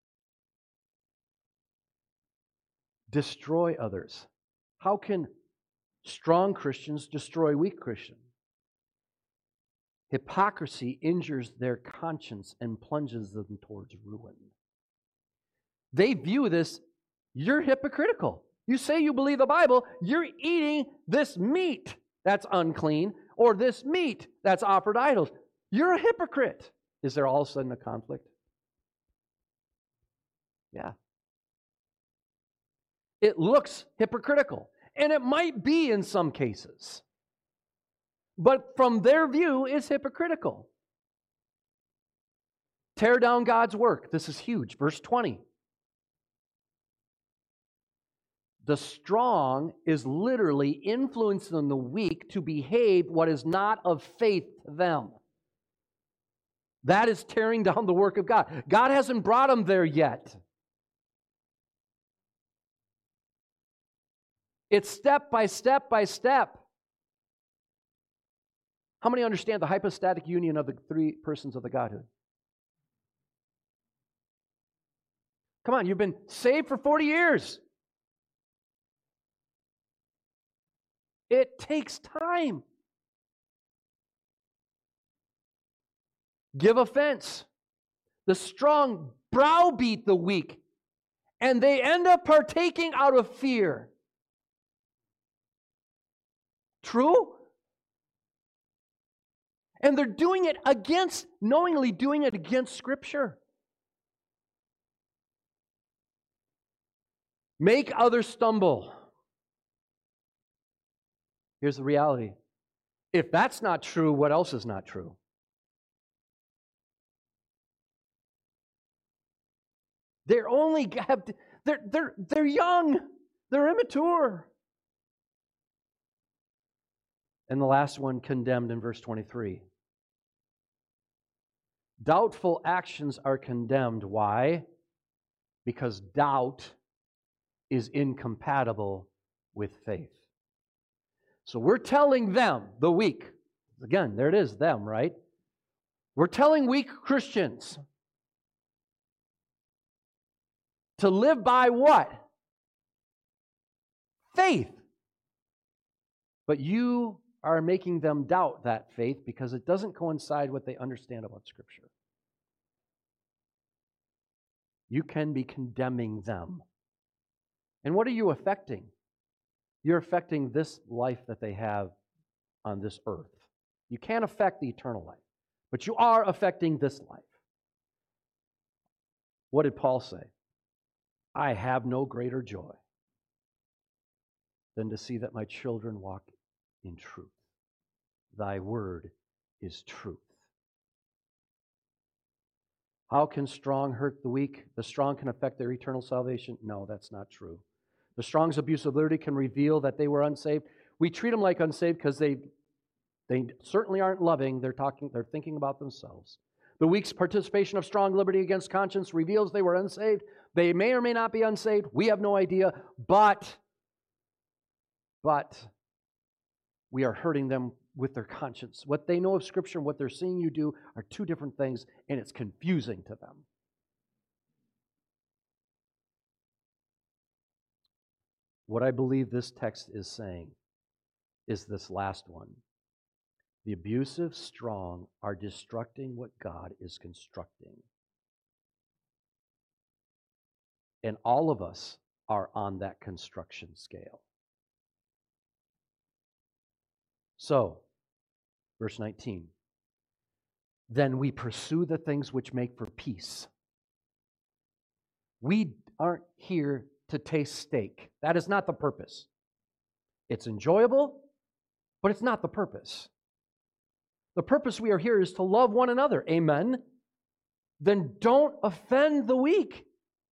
Destroy others. How can strong Christians destroy weak Christians? Hypocrisy injures their conscience and plunges them towards ruin. They view this, you're hypocritical. You say you believe the Bible, you're eating this meat that's unclean, or this meat that's offered idols. You're a hypocrite. Is there all of a sudden a conflict? Yeah. It looks hypocritical, and it might be in some cases. But from their view, it's hypocritical. Tear down God's work. This is huge. Verse twenty. The strong is literally influencing the weak to behave what is not of faith to them. That is tearing down the work of God. God hasn't brought them there yet. It's step by step by step. How many understand the hypostatic union of the three persons of the Godhead? Come on, you've been saved for forty years. It takes time. Give offense. The strong browbeat the weak, and they end up partaking out of fear. True? And they're doing it against, knowingly doing it against Scripture. Make others stumble. Here's the reality. If that's not true, what else is not true? They're only have they're they're they're young. They're immature. And the last one condemned in verse twenty-three. Doubtful actions are condemned. Why? Because doubt is incompatible with faith. So we're telling them, the weak, again, there it is, them, right? We're telling weak Christians to live by what? Faith. But you are making them doubt that faith because it doesn't coincide with what they understand about Scripture. You can be condemning them. And what are you affecting? You're affecting this life that they have on this earth. You can't affect the eternal life, but you are affecting this life. What did Paul say? I have no greater joy than to see that my children walk in truth. Thy word is truth. How can strong hurt the weak? The strong can affect their eternal salvation? No, that's not true. The strong's abuse of liberty can reveal that they were unsaved. We treat them like unsaved because they, they certainly aren't loving. They're talking, they're thinking about themselves. The weak's participation of strong liberty against conscience reveals they were unsaved. They may or may not be unsaved. We have no idea. But, but we are hurting them with their conscience. What they know of Scripture and what they're seeing you do are two different things, and it's confusing to them. What I believe this text is saying is this last one. The abusive strong are destructing what God is constructing. And all of us are on that construction scale. So, verse nineteen. Then we pursue the things which make for peace. We aren't here to taste steak. That is not the purpose. It's enjoyable, but it's not the purpose. The purpose we are here is to love one another. Amen? Then don't offend the weak.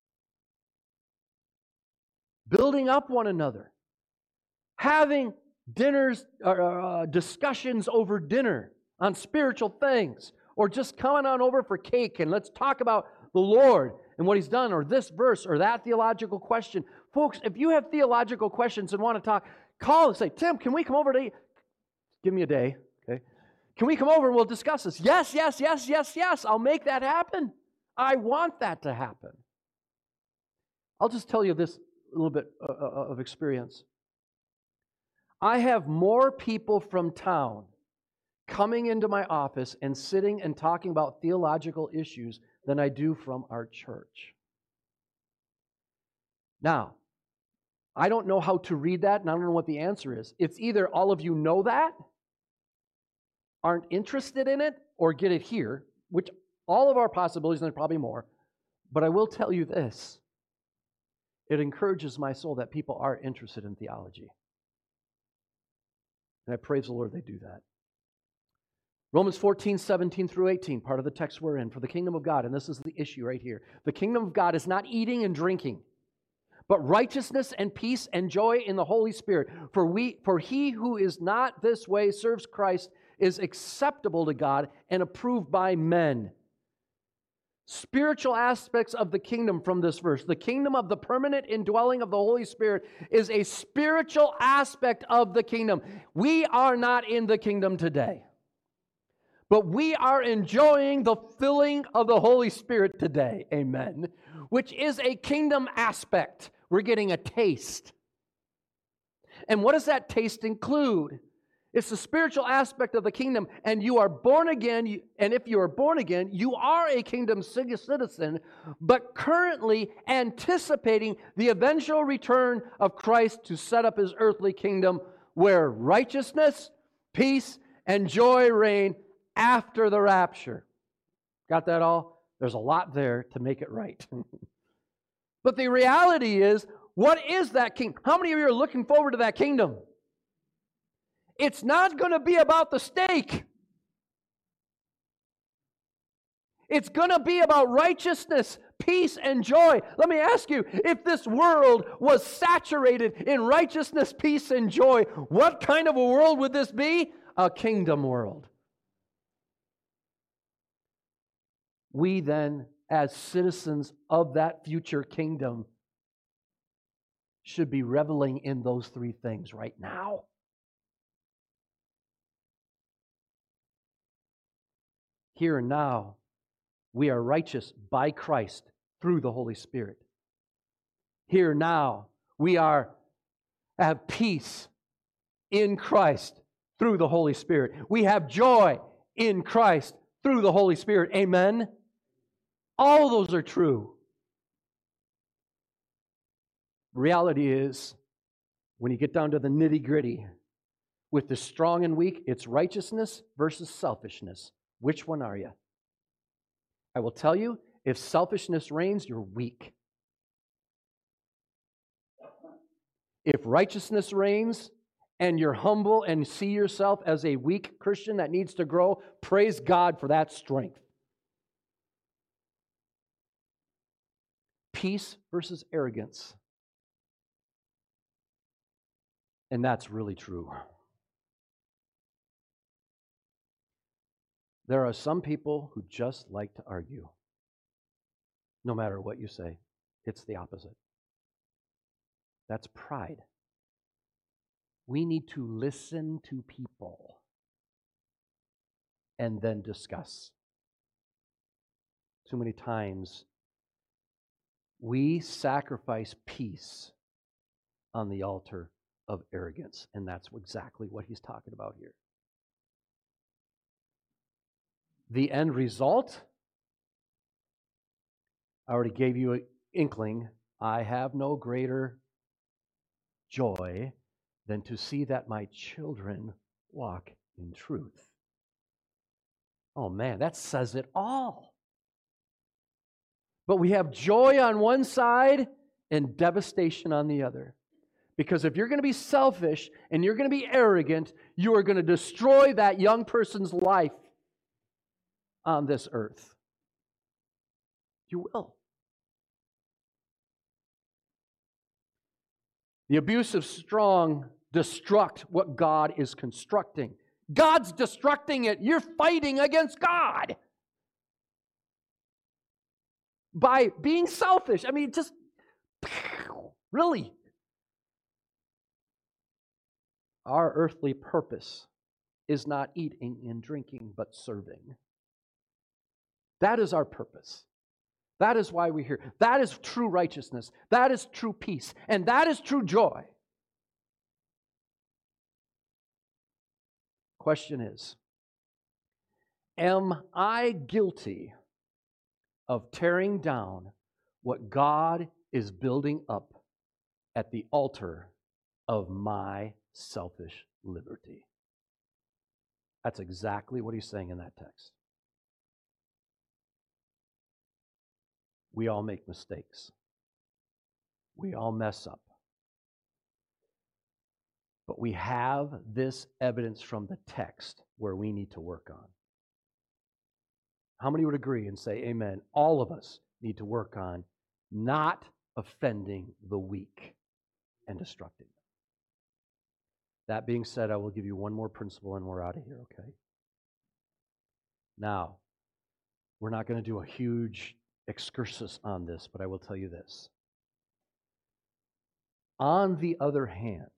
Building up one another. Having dinners, uh, discussions over dinner on spiritual things. Or just coming on over for cake and let's talk about the Lord and what He's done, or this verse or that theological question. Folks, if you have theological questions and want to talk, call and say, Tim, can we come over to eat? Give me a day, okay? Can we come over and we'll discuss this? Yes, yes, yes, yes, yes. I'll make that happen. I want that to happen. I'll just tell you this a little bit of experience. I have more people from town coming into my office and sitting and talking about theological issues than I do from our church. Now, I don't know how to read that, and I don't know what the answer is. It's either all of you know that, aren't interested in it, or get it here, which all of our possibilities, and there's probably more. But I will tell you this. It encourages my soul that people are interested in theology. And I praise the Lord they do that. Romans fourteen, seventeen through eighteen, part of the text we're in. For the kingdom of God, and this is the issue right here. The kingdom of God is not eating and drinking, but righteousness and peace and joy in the Holy Spirit. For we, for he who is not this way serves Christ is acceptable to God and approved by men. Spiritual aspects of the kingdom from this verse. The kingdom of the permanent indwelling of the Holy Spirit is a spiritual aspect of the kingdom. We are not in the kingdom today, but we are enjoying the filling of the Holy Spirit today. Amen. Which is a kingdom aspect. We're getting a taste. And what does that taste include? It's the spiritual aspect of the kingdom, and you are born again, and if you are born again, you are a kingdom citizen, but currently anticipating the eventual return of Christ to set up His earthly kingdom where righteousness, peace, and joy reign after the rapture. Got that all? There's a lot there to make it right. But the reality is, what is that kingdom? How many of you are looking forward to that kingdom? It's not going to be about the steak. It's going to be about righteousness, peace, and joy. Let me ask you, if this world was saturated in righteousness, peace, and joy, what kind of a world would this be? A kingdom world. We then, as citizens of that future kingdom, should be reveling in those three things right now. Here and now, we are righteous by Christ through the Holy Spirit. Here now, we are have peace in Christ through the Holy Spirit. We have joy in Christ through the Holy Spirit. Amen? All those are true. Reality is, when you get down to the nitty-gritty, with the strong and weak, it's righteousness versus selfishness. Which one are you? I will tell you, if selfishness reigns, you're weak. If righteousness reigns and you're humble and see yourself as a weak Christian that needs to grow, praise God for that strength. Peace versus arrogance. And that's really true. There are some people who just like to argue. No matter what you say, it's the opposite. That's pride. We need to listen to people and then discuss. Too many times, we sacrifice peace on the altar of arrogance, and that's exactly what he's talking about here. The end result, I already gave you an inkling. I have no greater joy than to see that my children walk in truth. Oh man, that says it all. But we have joy on one side and devastation on the other. Because if you're going to be selfish and you're going to be arrogant, you are going to destroy that young person's life on this earth. You will. The abusive strong destruct what God is constructing. God's destructing it. You're fighting against God by being selfish. I mean, just really. Our earthly purpose is not eating and drinking, but serving. That is our purpose. That is why we're here. That is true righteousness. That is true peace. And that is true joy. Question is, am I guilty of tearing down what God is building up at the altar of my selfish liberty? That's exactly what he's saying in that text. We all make mistakes. We all mess up. But we have this evidence from the text where we need to work on. How many would agree and say amen? All of us need to work on not offending the weak and destructing them. That being said, I will give you one more principle and we're out of here, okay? Now, we're not going to do a huge excursus on this, but I will tell you this. On the other hand,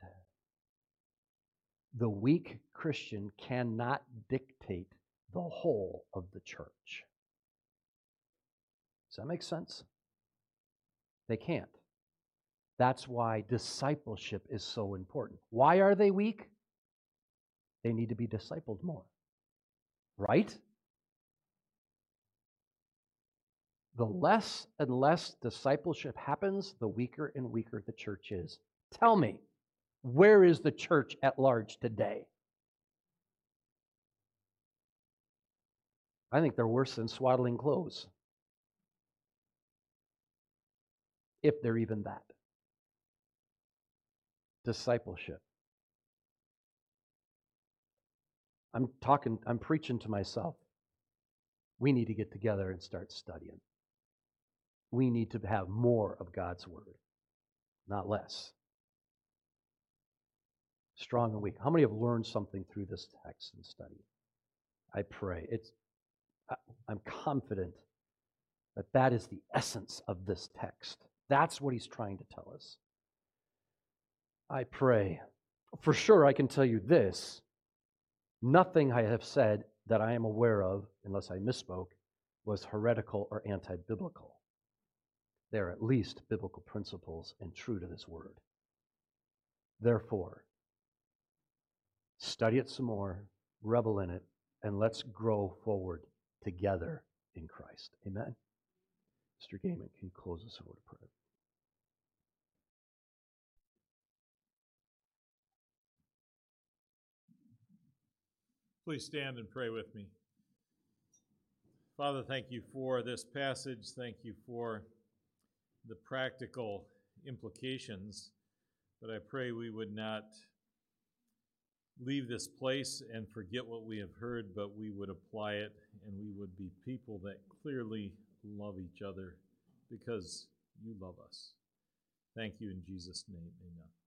the weak Christian cannot dictate the whole of the church. Does that make sense? They can't. That's why discipleship is so important. Why are they weak? They need to be discipled more. Right? The less and less discipleship happens, the weaker and weaker the church is. Tell me, where is the church at large today? I think they're worse than swaddling clothes. If they're even that. Discipleship. I'm talking, I'm preaching to myself. We need to get together and start studying. We need to have more of God's Word, not less. Strong and weak. How many have learned something through this text and study? I pray. It's, I'm confident that that is the essence of this text. That's what he's trying to tell us. I pray. For sure, I can tell you this. Nothing I have said that I am aware of, unless I misspoke, was heretical or anti-biblical. They are at least biblical principles and true to this word. Therefore, study it some more, revel in it, and let's grow forward together in Christ. Amen? Mister Gaiman can close us over to prayer. Please stand and pray with me. Father, thank you for this passage. Thank you for the practical implications. But I pray we would not leave this place and forget what we have heard, but we would apply it, and we would be people that clearly love each other because you love us. Thank you in Jesus' name. Amen.